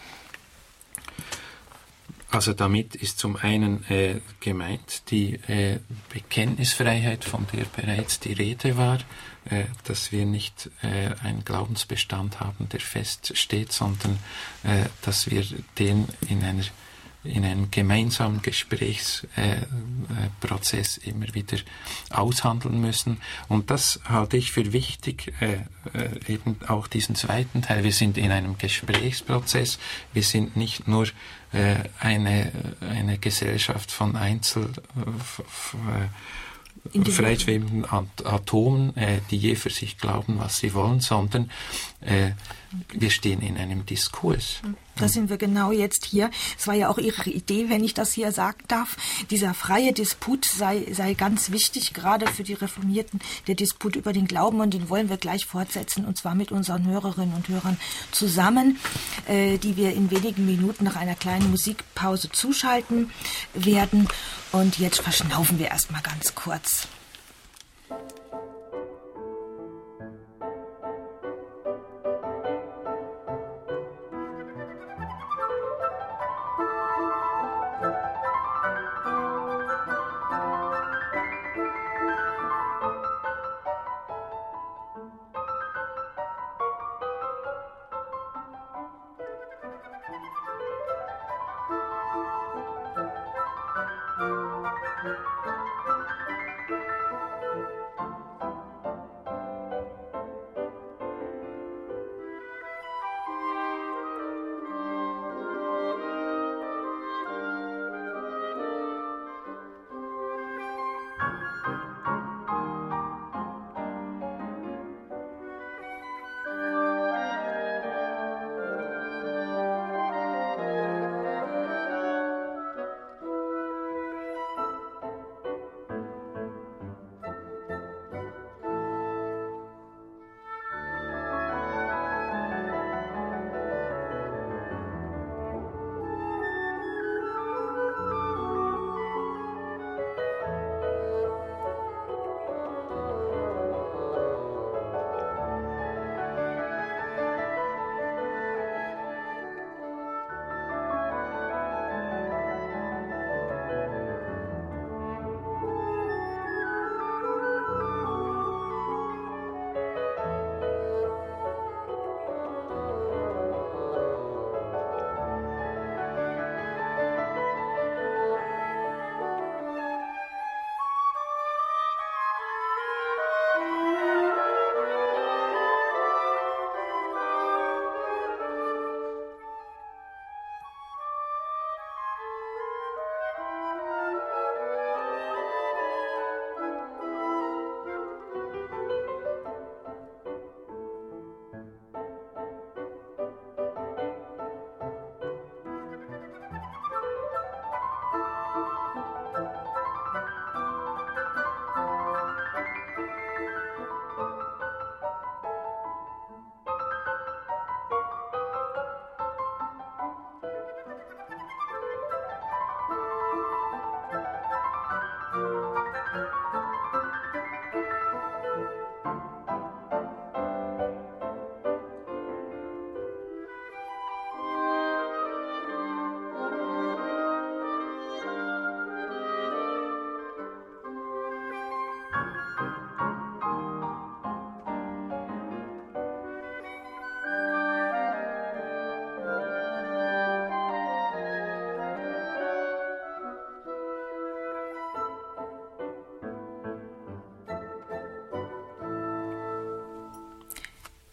Also damit ist zum einen äh, gemeint die äh, Bekenntnisfreiheit, von der bereits die Rede war, äh, dass wir nicht äh, einen Glaubensbestand haben, der feststeht, sondern äh, dass wir den in einer in einem gemeinsamen Gesprächsprozess äh, immer wieder aushandeln müssen. Und das halte ich für wichtig, äh, äh, eben auch diesen zweiten Teil. Wir sind in einem Gesprächsprozess. Wir sind nicht nur äh, eine, eine Gesellschaft von Einzel... F- f- frei schwebenden Atomen, äh, die je für sich glauben, was sie wollen, sondern äh, wir stehen in einem Diskurs. Da sind wir genau jetzt hier. Es war ja auch Ihre Idee, wenn ich das hier sagen darf. Dieser freie Disput sei, sei ganz wichtig, gerade für die Reformierten, der Disput über den Glauben. Und den wollen wir gleich fortsetzen, und zwar mit unseren Hörerinnen und Hörern zusammen, äh, die wir in wenigen Minuten nach einer kleinen Musikpause zuschalten werden. Und jetzt verschnaufen wir erstmal ganz kurz.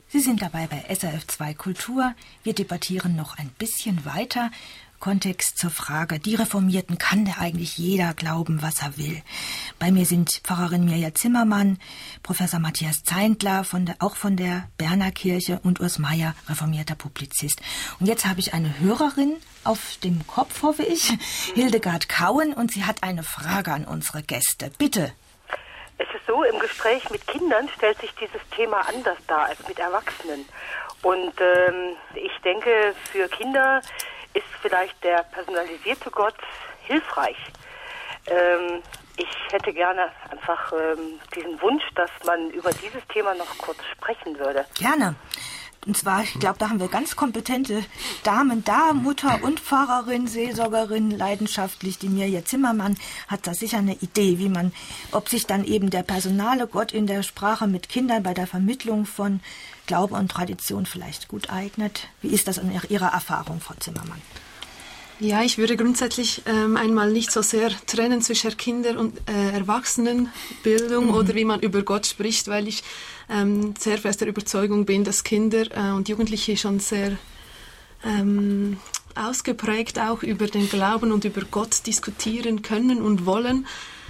Sie sind dabei bei S R F zwei Kultur. Wir debattieren noch ein bisschen weiter. Kontext zur Frage, die Reformierten, kann der eigentlich jeder glauben, was er will? Bei mir sind Pfarrerin Mirja Zimmermann, Professor Matthias Zeindler, von der, auch von der Berner Kirche, und Urs Meier, reformierter Publizist. Und jetzt habe ich eine Hörerin auf dem Kopf, hoffe ich, Hildegard Kauen, und sie hat eine Frage an unsere Gäste. Bitte. Es ist so, im Gespräch mit Kindern stellt sich dieses Thema anders dar als mit Erwachsenen. Und ähm, ich denke, für Kinder ist vielleicht der personalisierte Gott hilfreich. Ähm, ich hätte gerne einfach ähm, diesen Wunsch, dass man über dieses Thema noch kurz sprechen würde. Gerne. Und zwar, ich glaube, da haben wir ganz kompetente Damen da, Mutter und Pfarrerin, Seelsorgerin, leidenschaftlich. Die Mirja Zimmermann hat da sicher eine Idee, wie man, ob sich dann eben der personale Gott in der Sprache mit Kindern bei der Vermittlung von Glaube und Tradition vielleicht gut eignet. Wie ist das in Ihrer Erfahrung, Frau Zimmermann? Ja, ich würde grundsätzlich ähm, einmal nicht so sehr trennen zwischen Kinder- und äh, Erwachsenenbildung mhm. oder wie man über Gott spricht, weil ich ähm, sehr fest der Überzeugung bin, dass Kinder äh, und Jugendliche schon sehr ähm, ausgeprägt auch über den Glauben und über Gott diskutieren können und wollen.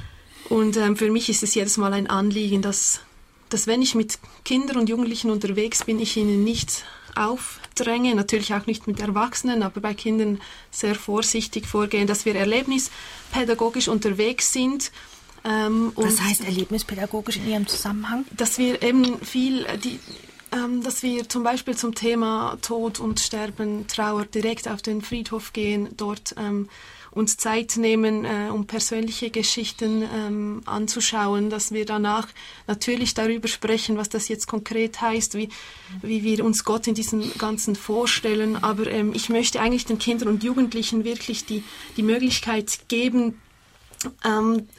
Und ähm, für mich ist es jedes Mal ein Anliegen, dass, dass wenn ich mit Kindern und Jugendlichen unterwegs bin, ich ihnen nicht aufdränge, natürlich auch nicht mit Erwachsenen, aber bei Kindern sehr vorsichtig vorgehen, dass wir erlebnispädagogisch unterwegs sind. Ähm, Was heißt erlebnispädagogisch in Ihrem Zusammenhang? Dass wir eben viel, die, ähm, dass wir zum Beispiel zum Thema Tod und Sterben, Trauer direkt auf den Friedhof gehen, dort ähm, uns Zeit nehmen, äh, um persönliche Geschichten ähm, anzuschauen, dass wir danach natürlich darüber sprechen, was das jetzt konkret heißt, wie, wie wir uns Gott in diesem Ganzen vorstellen. Aber ähm, ich möchte eigentlich den Kindern und Jugendlichen wirklich die, die Möglichkeit geben, ähm,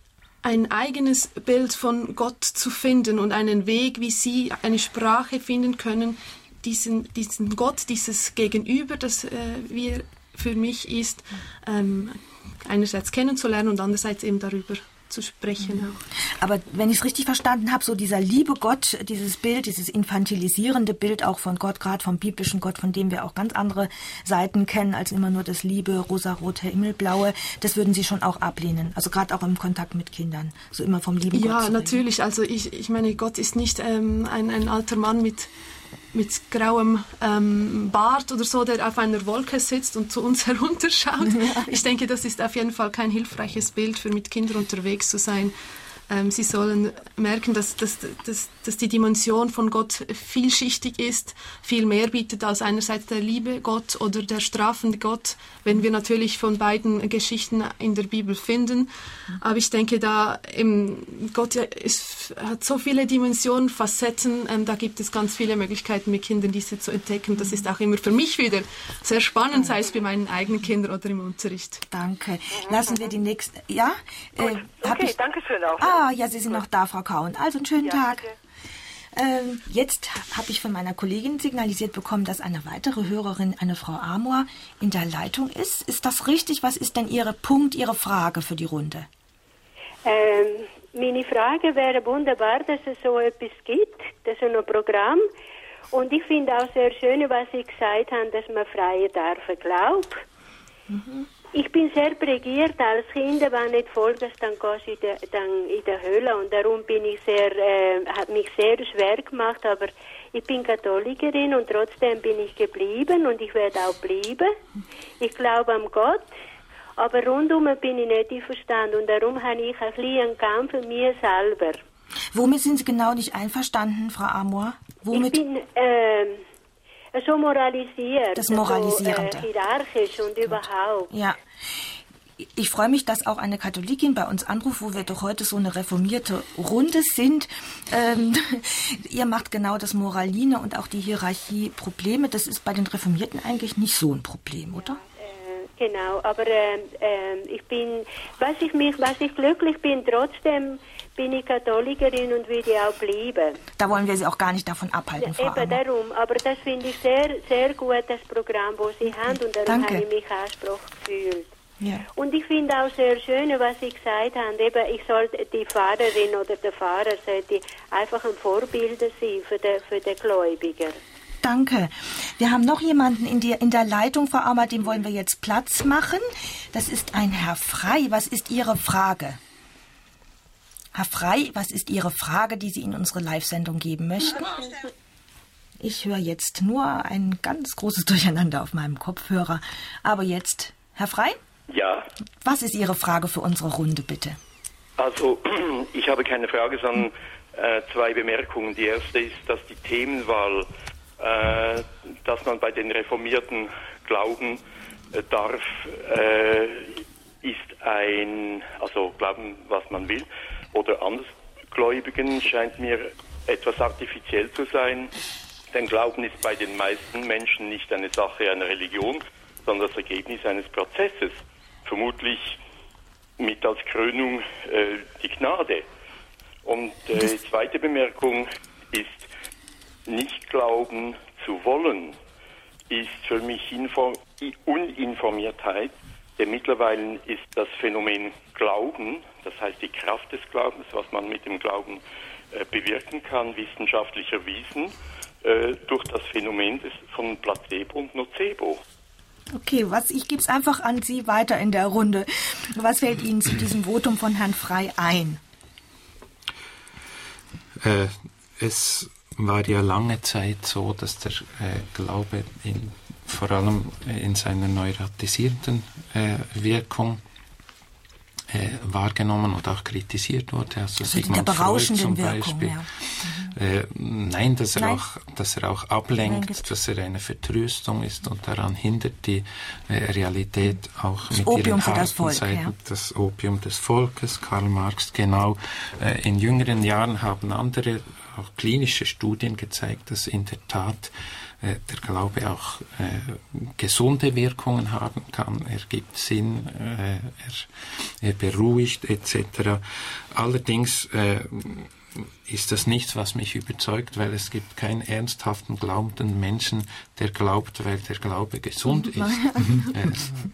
ein eigenes Bild von Gott zu finden und einen Weg, wie sie eine Sprache finden können, diesen, diesen Gott, dieses Gegenüber, das äh, wir für mich ist, ähm, einerseits kennenzulernen und andererseits eben darüber zu sprechen. Mhm. Aber wenn ich es richtig verstanden habe, so dieser liebe Gott, dieses Bild, dieses infantilisierende Bild auch von Gott, gerade vom biblischen Gott, von dem wir auch ganz andere Seiten kennen, als immer nur das liebe, rosarote, himmelblaue, das würden Sie schon auch ablehnen, also gerade auch im Kontakt mit Kindern, so immer vom lieben ja, Gott zu reden. Ja, natürlich, also ich, ich meine, Gott ist nicht ähm, ein, ein alter Mann mit mit grauem ähm, Bart oder so, der auf einer Wolke sitzt und zu uns herunterschaut. Ich denke, das ist auf jeden Fall kein hilfreiches Bild für mit Kindern unterwegs zu sein. Ähm, sie sollen merken, dass, dass, dass, dass die Dimension von Gott vielschichtig ist, viel mehr bietet als einerseits der liebe Gott oder der strafende Gott, wenn wir natürlich von beiden Geschichten in der Bibel finden. Aber ich denke, da ähm, Gott ja, ist, hat so viele Dimensionen, Facetten, ähm, da gibt es ganz viele Möglichkeiten, mit Kindern diese zu entdecken. Das ist auch immer für mich wieder sehr spannend, sei es bei meinen eigenen Kindern oder im Unterricht. Danke. Lassen wir die nächste... Ja? Gut. Äh, okay, ich, danke schön auch. Ah, ja, Sie sind noch da, Frau Kauen. Also einen schönen ja, Tag. Ähm, jetzt habe ich von meiner Kollegin signalisiert bekommen, dass eine weitere Hörerin, eine Frau Amor, in der Leitung ist. Ist das richtig? Was ist denn Ihr Punkt, Ihre Frage für die Runde? Ähm, meine Frage wäre wunderbar, dass es so etwas gibt, das ist ein Programm. Und ich finde auch sehr schön, was Sie gesagt haben, dass man freie darf glauben. Mhm. Ich bin sehr prägiert als Kind, wenn nicht folgst, dann gehst du in der, dann in der Hölle. Und darum bin ich sehr, äh, hat mich sehr schwer gemacht, aber ich bin Katholikerin und trotzdem bin ich geblieben und ich werde auch bleiben. Ich glaube an Gott, aber rundum bin ich nicht einverstanden und darum habe ich ein bisschen einen Kampf für mich selber. Womit sind Sie genau nicht einverstanden, Frau Amor? Womit? Ich bin, äh, so moralisiert, das Moralisierende. So, äh, hierarchisch und Gut. überhaupt. Ja. Ich freue mich, dass auch eine Katholikin bei uns anruft, wo wir doch heute so eine reformierte Runde sind. Ähm, ihr macht genau das Moraline und auch die Hierarchie Probleme. Das ist bei den Reformierten eigentlich nicht so ein Problem, oder? Ja, äh, genau, aber äh, äh, ich bin, was ich mich, was ich glücklich bin, trotzdem bin ich Katholikerin und will auch bleiben. Da wollen wir Sie auch gar nicht davon abhalten, ja, Frau Eben Amor. darum, aber das finde ich sehr, sehr gut, das Programm, das Sie haben, und darum Danke. habe ich mich angesprochen gefühlt. Ja. Und ich finde auch sehr schön, was Sie gesagt haben, eben, ich soll, die Pfarrerin oder der Pfarrer sollte einfach ein Vorbild sein für den, für den Gläubiger. Danke. Wir haben noch jemanden in, die, in der Leitung, Frau Aumer, dem wollen wir jetzt Platz machen. Das ist ein Herr Frei. Was ist Ihre Frage? Herr Frei, was ist Ihre Frage, die Sie in unsere Live-Sendung geben möchten? Ich höre jetzt nur ein ganz großes Durcheinander auf meinem Kopfhörer. Aber jetzt, Herr Frei? Ja. Was ist Ihre Frage für unsere Runde, bitte? Also, ich habe keine Frage, sondern äh, zwei Bemerkungen. Die erste ist, dass die Themenwahl, äh, dass man bei den Reformierten glauben äh, darf, äh, ist ein, also glauben, was man will, oder Andersgläubigen scheint mir etwas artifiziell zu sein. Denn Glauben ist bei den meisten Menschen nicht eine Sache einer Religion, sondern das Ergebnis eines Prozesses. Vermutlich mit als Krönung äh, die Gnade. Und äh, die zweite Bemerkung ist, nicht glauben zu wollen, ist für mich Info- Uninformiertheit. Denn mittlerweile ist das Phänomen Glauben, das heißt die Kraft des Glaubens, was man mit dem Glauben äh, bewirken kann, wissenschaftlich erwiesen, äh, durch das Phänomen des, von Placebo und Nocebo. Okay, was, ich gebe es einfach an Sie weiter in der Runde. Was fällt Ihnen zu diesem Votum von Herrn Frei ein? Äh, es war ja lange Zeit so, dass der äh, Glaube in, vor allem in seiner neurotisierenden äh, Wirkung äh, wahrgenommen und auch kritisiert wurde. Also, also in der berauschenden Wirkung, ja. Äh, nein, dass er, nein. Auch, dass er auch ablenkt, nein, dass er eine Vertröstung ist und daran hindert, die äh, Realität auch das mit Opium ihren für das harten Volk, Seiten, ja. das Opium des Volkes, Karl Marx, genau. Äh, in jüngeren Jahren haben andere, auch klinische Studien gezeigt, dass in der Tat äh, der Glaube auch äh, gesunde Wirkungen haben kann. Er gibt Sinn, äh, er, er beruhigt et cetera. Allerdings äh, ist das nichts, was mich überzeugt, weil es gibt keinen ernsthaften glaubenden Menschen, der glaubt, weil der Glaube gesund ist, äh,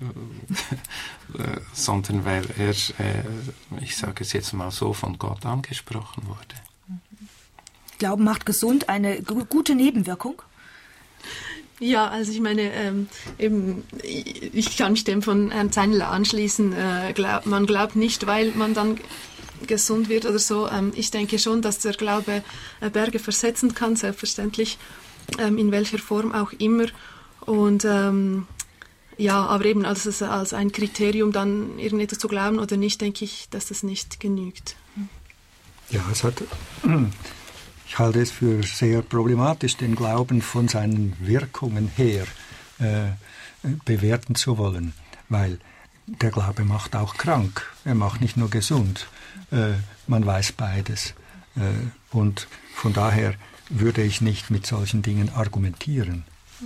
äh, sondern weil er, äh, ich sage es jetzt mal so, von Gott angesprochen wurde. Glauben macht gesund, eine g- gute Nebenwirkung? Ja, also ich meine, ähm, eben, ich kann mich dem von Herrn Zeinler anschließen. Äh, glaub, man glaubt nicht, weil man dann gesund wird oder so. Ähm, ich denke schon, dass der Glaube äh, Berge versetzen kann, selbstverständlich, ähm, in welcher Form auch immer. Und ähm, ja, aber eben als, als ein Kriterium dann irgendetwas zu glauben oder nicht, denke ich, dass das nicht genügt. Ja, es hat... Ich halte es für sehr problematisch, den Glauben von seinen Wirkungen her äh, bewerten zu wollen, weil der Glaube macht auch krank, er macht nicht nur gesund, äh, man weiß beides. Äh, und von daher würde ich nicht mit solchen Dingen argumentieren.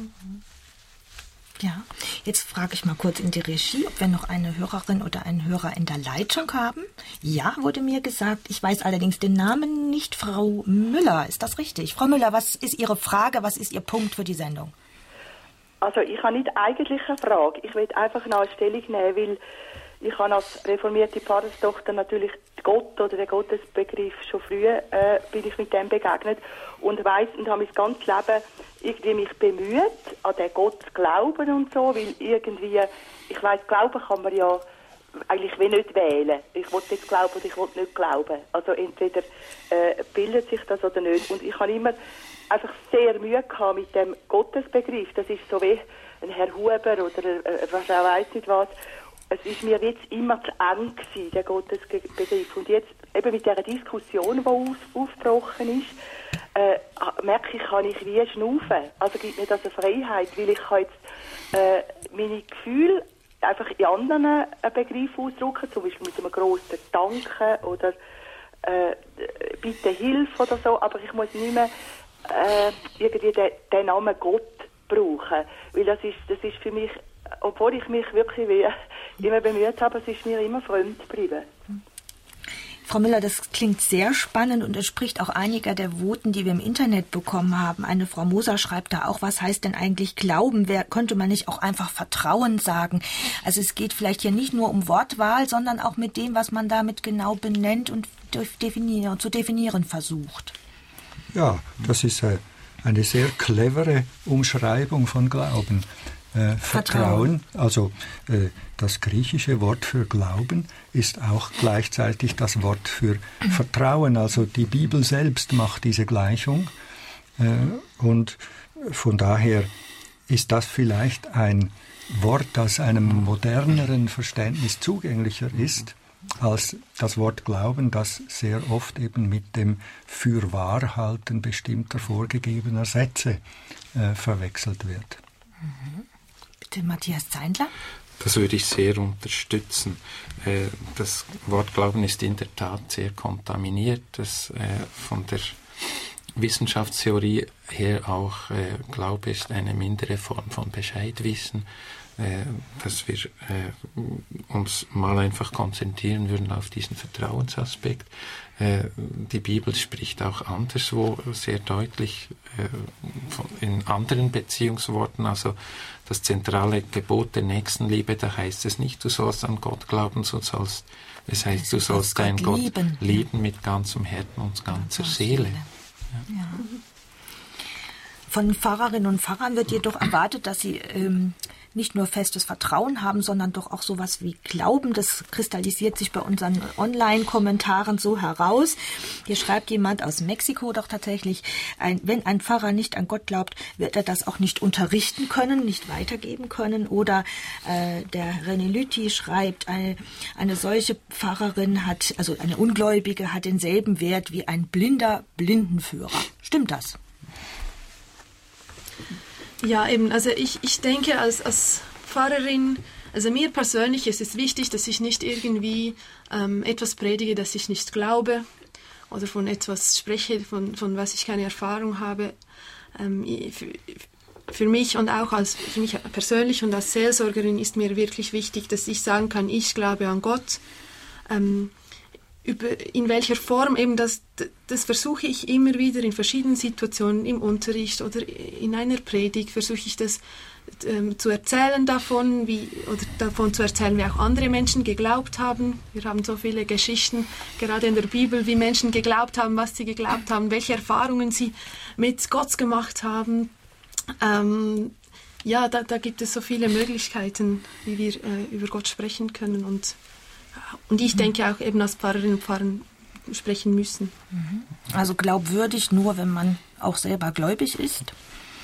Ja, jetzt frage ich mal kurz in die Regie, ob wir noch eine Hörerin oder einen Hörer in der Leitung haben. Ja, wurde mir gesagt. Ich weiß allerdings den Namen nicht. Frau Müller, ist das richtig? Frau Müller, was ist Ihre Frage, was ist Ihr Punkt für die Sendung? Also ich habe nicht eigentlich eine Frage. Ich will einfach noch eine Stellung nehmen, weil ich habe als reformierte Pfarrerstochter natürlich Gott oder den Gottesbegriff schon früh äh, bin ich mit dem begegnet und weiss und habe mein ganzes Leben irgendwie mich bemüht, an den Gott zu glauben und so, weil irgendwie, ich weiss, glauben kann man ja eigentlich wie nicht wählen. Ich will jetzt glauben oder ich will nicht glauben. Also entweder äh, bildet sich das oder nicht. Und ich habe immer einfach sehr Mühe gehabt mit dem Gottesbegriff. Das ist so wie ein Herr Huber oder äh, was auch weiss nicht was. Es ist mir jetzt immer zu eng gewesen, der Gottesbegriff. Und jetzt eben mit dieser Diskussion, die auf, aufgebrochen ist, äh, merke ich, kann ich wie schnaufen. Also gibt mir das eine Freiheit, weil ich kann jetzt äh, meine Gefühle einfach in anderen Begriffen ausdrücken, zum Beispiel mit einem grossen Danke oder äh, bitte Hilfe oder so, aber ich muss nicht mehr äh, irgendwie den, den Namen Gott brauchen, weil das ist, das ist für mich, obwohl ich mich wirklich wie immer bemüht habe, es ist mir immer fremd geblieben. Frau Müller, das klingt sehr spannend und entspricht auch einiger der Voten, die wir im Internet bekommen haben. Eine Frau Moser schreibt da auch, was heißt denn eigentlich Glauben? Wer, könnte man nicht auch einfach Vertrauen sagen? Also es geht vielleicht hier nicht nur um Wortwahl, sondern auch mit dem, was man damit genau benennt und definieren, zu definieren versucht. Ja, das ist eine sehr clevere Umschreibung von Glauben. Äh, Vertrauen, Vertrauen, also äh, das griechische Wort für Glauben ist auch gleichzeitig das Wort für mhm. Vertrauen. Also die Bibel selbst macht diese Gleichung äh, und von daher ist das vielleicht ein Wort, das einem moderneren Verständnis zugänglicher ist als das Wort Glauben, das sehr oft eben mit dem Fürwahrhalten bestimmter vorgegebener Sätze äh, verwechselt wird. Mhm. Matthias Zeindler? Das würde ich sehr unterstützen. Das Wort Glauben ist in der Tat sehr kontaminiert. Das von der Wissenschaftstheorie her auch Glaube ist eine mindere Form von Bescheidwissen, dass wir uns mal einfach konzentrieren würden auf diesen Vertrauensaspekt. Die Bibel spricht auch anderswo sehr deutlich in anderen Beziehungsworten, also das zentrale Gebot der Nächstenliebe, da heißt es nicht, du sollst an Gott glauben, du sollst, es heißt, du sollst deinen Gott lieben, lieben mit ganzem Herzen und ganzer Seele. Ja. Ja. Von Pfarrerinnen und Pfarrern wird jedoch erwartet, dass sie ähm, nicht nur festes Vertrauen haben, sondern doch auch sowas wie Glauben. Das kristallisiert sich bei unseren Online-Kommentaren so heraus. Hier schreibt jemand aus Mexiko doch tatsächlich, ein, wenn ein Pfarrer nicht an Gott glaubt, wird er das auch nicht unterrichten können, nicht weitergeben können. Oder äh, der René Lüthi schreibt, eine, eine solche Pfarrerin hat, also eine Ungläubige hat denselben Wert wie ein blinder Blindenführer. Stimmt das? Ja, eben, also ich, ich denke als, als Pfarrerin, also mir persönlich ist es wichtig, dass ich nicht irgendwie ähm, etwas predige, das ich nicht glaube oder von etwas spreche, von, von was ich keine Erfahrung habe. Ähm, für, für mich und auch als, für mich persönlich und als Seelsorgerin ist mir wirklich wichtig, dass ich sagen kann, ich glaube an Gott. Ähm, Über, in welcher Form eben das, das versuche ich immer wieder in verschiedenen Situationen im Unterricht oder in einer Predigt versuche ich das ähm, zu erzählen davon, wie, oder davon zu erzählen, wie auch andere Menschen geglaubt haben. Wir haben so viele Geschichten, gerade in der Bibel, wie Menschen geglaubt haben, was sie geglaubt haben, welche Erfahrungen sie mit Gott gemacht haben. Ähm, ja, da, da gibt es so viele Möglichkeiten, wie wir äh, über Gott sprechen können und Und ich denke auch eben als Pfarrerinnen und Pfarrer sprechen müssen. Also glaubwürdig nur, wenn man auch selber gläubig ist?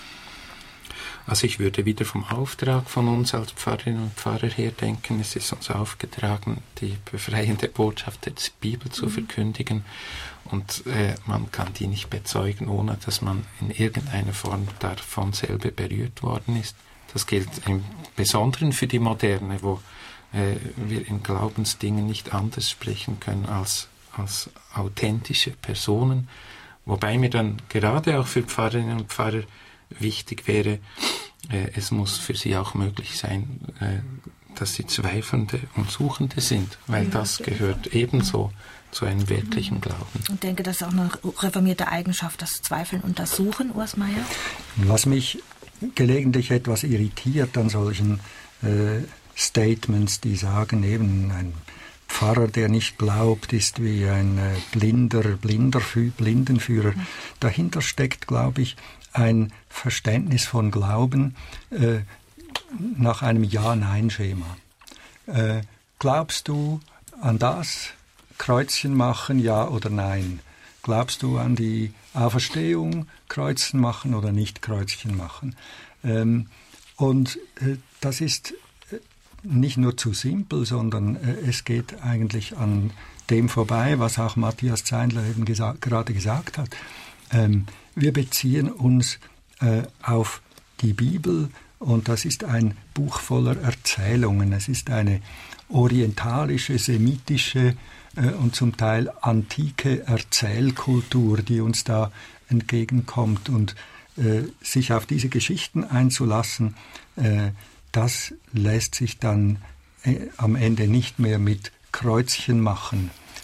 Also ich würde wieder vom Auftrag von uns als Pfarrerinnen und Pfarrer her denken. Es ist uns aufgetragen, die befreiende Botschaft der Bibel zu mhm. verkündigen. Und äh, man kann die nicht bezeugen, ohne dass man in irgendeiner Form davon selber berührt worden ist. Das gilt im Besonderen für die Moderne, wo wir in Glaubensdingen nicht anders sprechen können als, als authentische Personen. Wobei mir dann gerade auch für Pfarrerinnen und Pfarrer wichtig wäre, äh, es muss für sie auch möglich sein, äh, dass sie Zweifelnde und Suchende sind, weil ja, das gehört ebenso zu einem wirklichen Glauben. Ich denke, das ist auch eine reformierte Eigenschaft, das Zweifeln und das Suchen, Urs Meier. Was mich gelegentlich etwas irritiert an solchen äh, Statements, die sagen, eben ein Pfarrer, der nicht glaubt, ist wie ein äh, blinder, blinder Blindenführer. Mhm. Dahinter steckt, glaube ich, ein Verständnis von Glauben äh, nach einem Ja-Nein-Schema. Äh, glaubst du an das? Kreuzchen machen, ja oder nein? Glaubst du an die Auferstehung? Kreuzchen machen oder nicht Kreuzchen machen? Ähm, und äh, das ist nicht nur zu simpel, sondern äh, es geht eigentlich an dem vorbei, was auch Matthias Zeindler eben gesa- gerade gesagt hat. Ähm, wir beziehen uns äh, auf die Bibel und das ist ein Buch voller Erzählungen. Es ist eine orientalische, semitische äh, und zum Teil antike Erzählkultur, die uns da entgegenkommt und äh, sich auf diese Geschichten einzulassen, äh, das lässt sich dann äh, am Ende nicht mehr mit Kreuzchen machen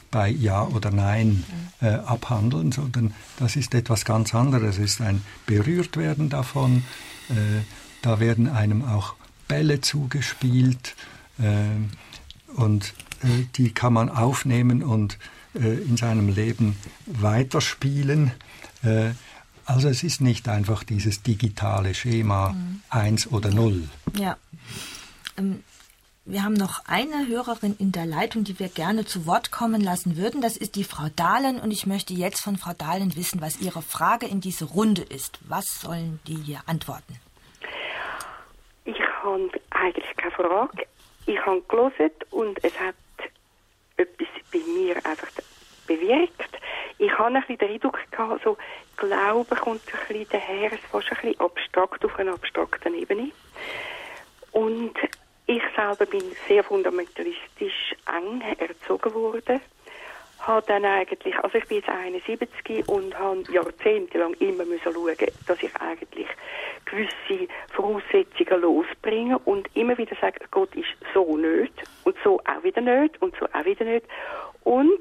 bei Ja oder Nein äh, abhandeln, sondern das ist etwas ganz anderes. Es ist ein Berührtwerden davon. Äh, da werden einem auch Bälle zugespielt äh, und äh, die kann man aufnehmen und äh, in seinem Leben weiterspielen. Äh, also es ist nicht einfach dieses digitale Schema mhm. eins oder null. Ja. Ähm, wir haben noch eine Hörerin in der Leitung, die wir gerne zu Wort kommen lassen würden. Das ist die Frau Dahlen und ich möchte jetzt von Frau Dahlen wissen, was ihre Frage in diese Runde ist. Was sollen die hier antworten? Ich habe eigentlich keine Frage. Ich habe gelesen und es hat etwas bei mir einfach bewirkt. Ich habe ein bisschen den Eindruck gehabt, so Glaube kommt ein bisschen daher, es ist fast ein bisschen abstrakt auf einer abstrakten Ebene. Und ich selber bin sehr fundamentalistisch eng erzogen worden. Habe dann eigentlich, also ich bin jetzt einundsiebzig und habe jahrzehntelang immer müssen schauen, dass ich eigentlich gewisse Voraussetzungen losbringe und immer wieder sage, Gott ist so nicht und so auch wieder nicht und so auch wieder nicht. Und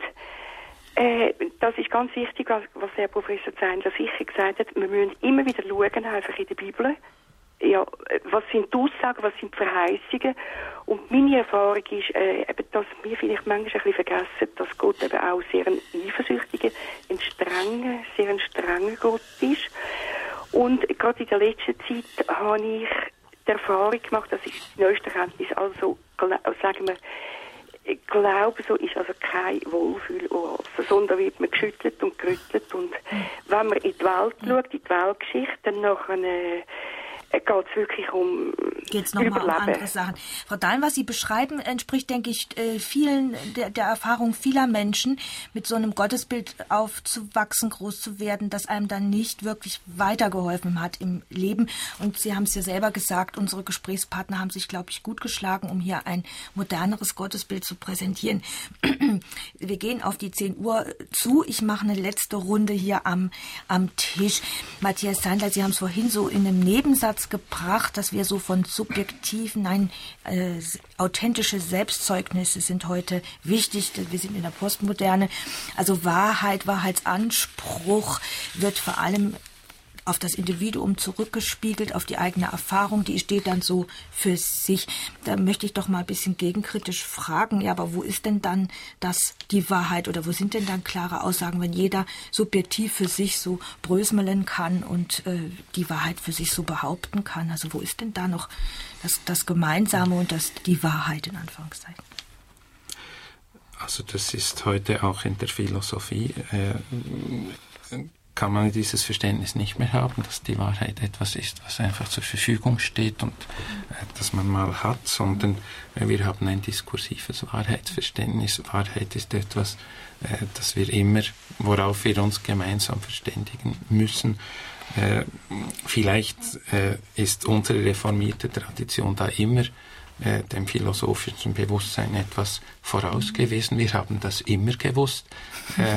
äh, das ist ganz wichtig, was, was der Professor Zeindler sicher gesagt hat, wir müssen immer wieder schauen, einfach in der Bibel, ja, was sind die Aussagen, was sind die Verheißungen. Und meine Erfahrung ist, äh, eben, dass wir vielleicht manchmal ein bisschen vergessen, dass Gott eben auch sehr ein eifersüchtiger, ein strenger, sehr ein strenger Gott ist. Und gerade in der letzten Zeit habe ich die Erfahrung gemacht, das ist die neueste Erkenntnis, also sagen wir, Glaube so ist also kein Wohlfühloase, sondern wird man geschüttelt und gerüttelt. Und wenn man in die Welt schaut, in die Weltgeschichte, dann nachher äh, geht es wirklich um Geht's noch mal um andere Sachen. Frau Dahlen, was Sie beschreiben, entspricht, denke ich, vielen der, der Erfahrung vieler Menschen, mit so einem Gottesbild aufzuwachsen, groß zu werden, das einem dann nicht wirklich weitergeholfen hat im Leben. Und Sie haben es ja selber gesagt, unsere Gesprächspartner haben sich, glaube ich, gut geschlagen, um hier ein moderneres Gottesbild zu präsentieren. Wir gehen auf die zehn Uhr zu. Ich mache eine letzte Runde hier am, am Tisch. Matthias Zeindler, Sie haben es vorhin so in einem Nebensatz gebracht, dass wir so von subjektiven, nein, äh, authentische Selbstzeugnisse sind heute wichtig. Wir sind in der Postmoderne. Also Wahrheit, Wahrheitsanspruch wird vor allem auf das Individuum zurückgespiegelt, auf die eigene Erfahrung, die steht dann so für sich. Da möchte ich doch mal ein bisschen gegenkritisch fragen, ja, aber wo ist denn dann das die Wahrheit oder wo sind denn dann klare Aussagen, wenn jeder subjektiv für sich so brösmeln kann und äh, die Wahrheit für sich so behaupten kann? Also wo ist denn da noch das, das Gemeinsame und das, die Wahrheit in Anführungszeichen? Also das ist heute auch in der Philosophie äh, kann man dieses Verständnis nicht mehr haben, dass die Wahrheit etwas ist, was einfach zur Verfügung steht und äh, das man mal hat, sondern äh, wir haben ein diskursives Wahrheitsverständnis. Wahrheit ist etwas, äh, das wir immer, worauf wir uns gemeinsam verständigen müssen. Äh, vielleicht äh, ist unsere reformierte Tradition da immer äh, dem philosophischen Bewusstsein etwas voraus gewesen. Wir haben das immer gewusst. Äh,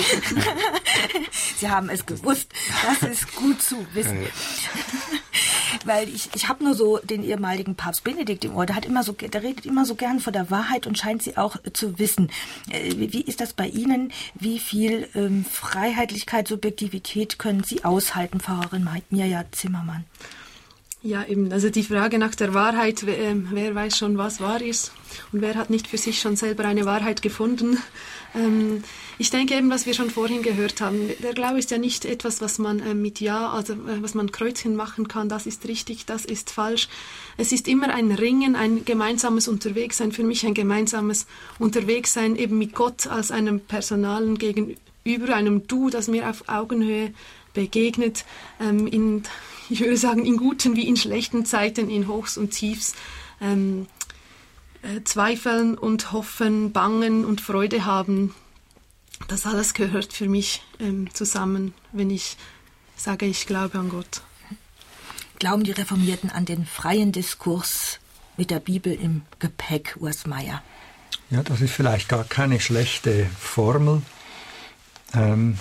Sie haben es gewusst. Das ist gut zu wissen. Weil ich, ich habe nur so den ehemaligen Papst Benedikt im Ohr, der hat immer so, der redet immer so gern von der Wahrheit und scheint sie auch zu wissen. Wie, wie ist das bei Ihnen? Wie viel ähm, Freiheitlichkeit, Subjektivität können Sie aushalten, Pfarrerin Mirja Zimmermann? Ja, eben, also die Frage nach der Wahrheit, wer, äh, wer weiß schon, was wahr ist und wer hat nicht für sich schon selber eine Wahrheit gefunden. Ähm, ich denke eben, was wir schon vorhin gehört haben, der Glaube ist ja nicht etwas, was man äh, mit Ja, also äh, was man Kreuzchen machen kann, das ist richtig, das ist falsch. Es ist immer ein Ringen, ein gemeinsames Unterwegssein, für mich ein gemeinsames Unterwegssein eben mit Gott als einem personalen Gegenüber, einem Du, das mir auf Augenhöhe begegnet, ähm, in ich würde sagen, in guten wie in schlechten Zeiten, in Hochs und Tiefs, ähm, äh, zweifeln und hoffen, bangen und Freude haben. Das alles gehört für mich ähm, zusammen, wenn ich sage, ich glaube an Gott. Glauben die Reformierten an den freien Diskurs mit der Bibel im Gepäck, Urs Meier? Ja, das ist vielleicht gar keine schlechte Formel. Ähm,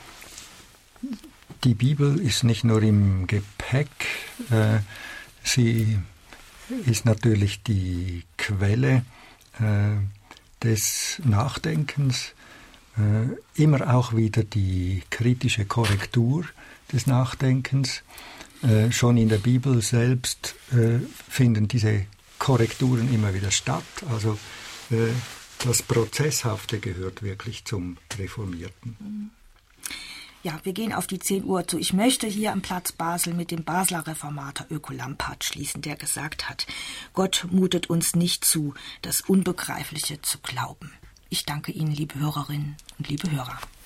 Die Bibel ist nicht nur im Gepäck, äh, sie ist natürlich die Quelle äh, des Nachdenkens, äh, immer auch wieder die kritische Korrektur des Nachdenkens. Äh, schon in der Bibel selbst äh, finden diese Korrekturen immer wieder statt. Also äh, das Prozesshafte gehört wirklich zum Reformierten. Ja, wir gehen auf die zehn Uhr zu. Ich möchte hier am Platz Basel mit dem Basler Reformator Öko Lampard schließen, der gesagt hat, Gott mutet uns nicht zu, das Unbegreifliche zu glauben. Ich danke Ihnen, liebe Hörerinnen und liebe Hörer.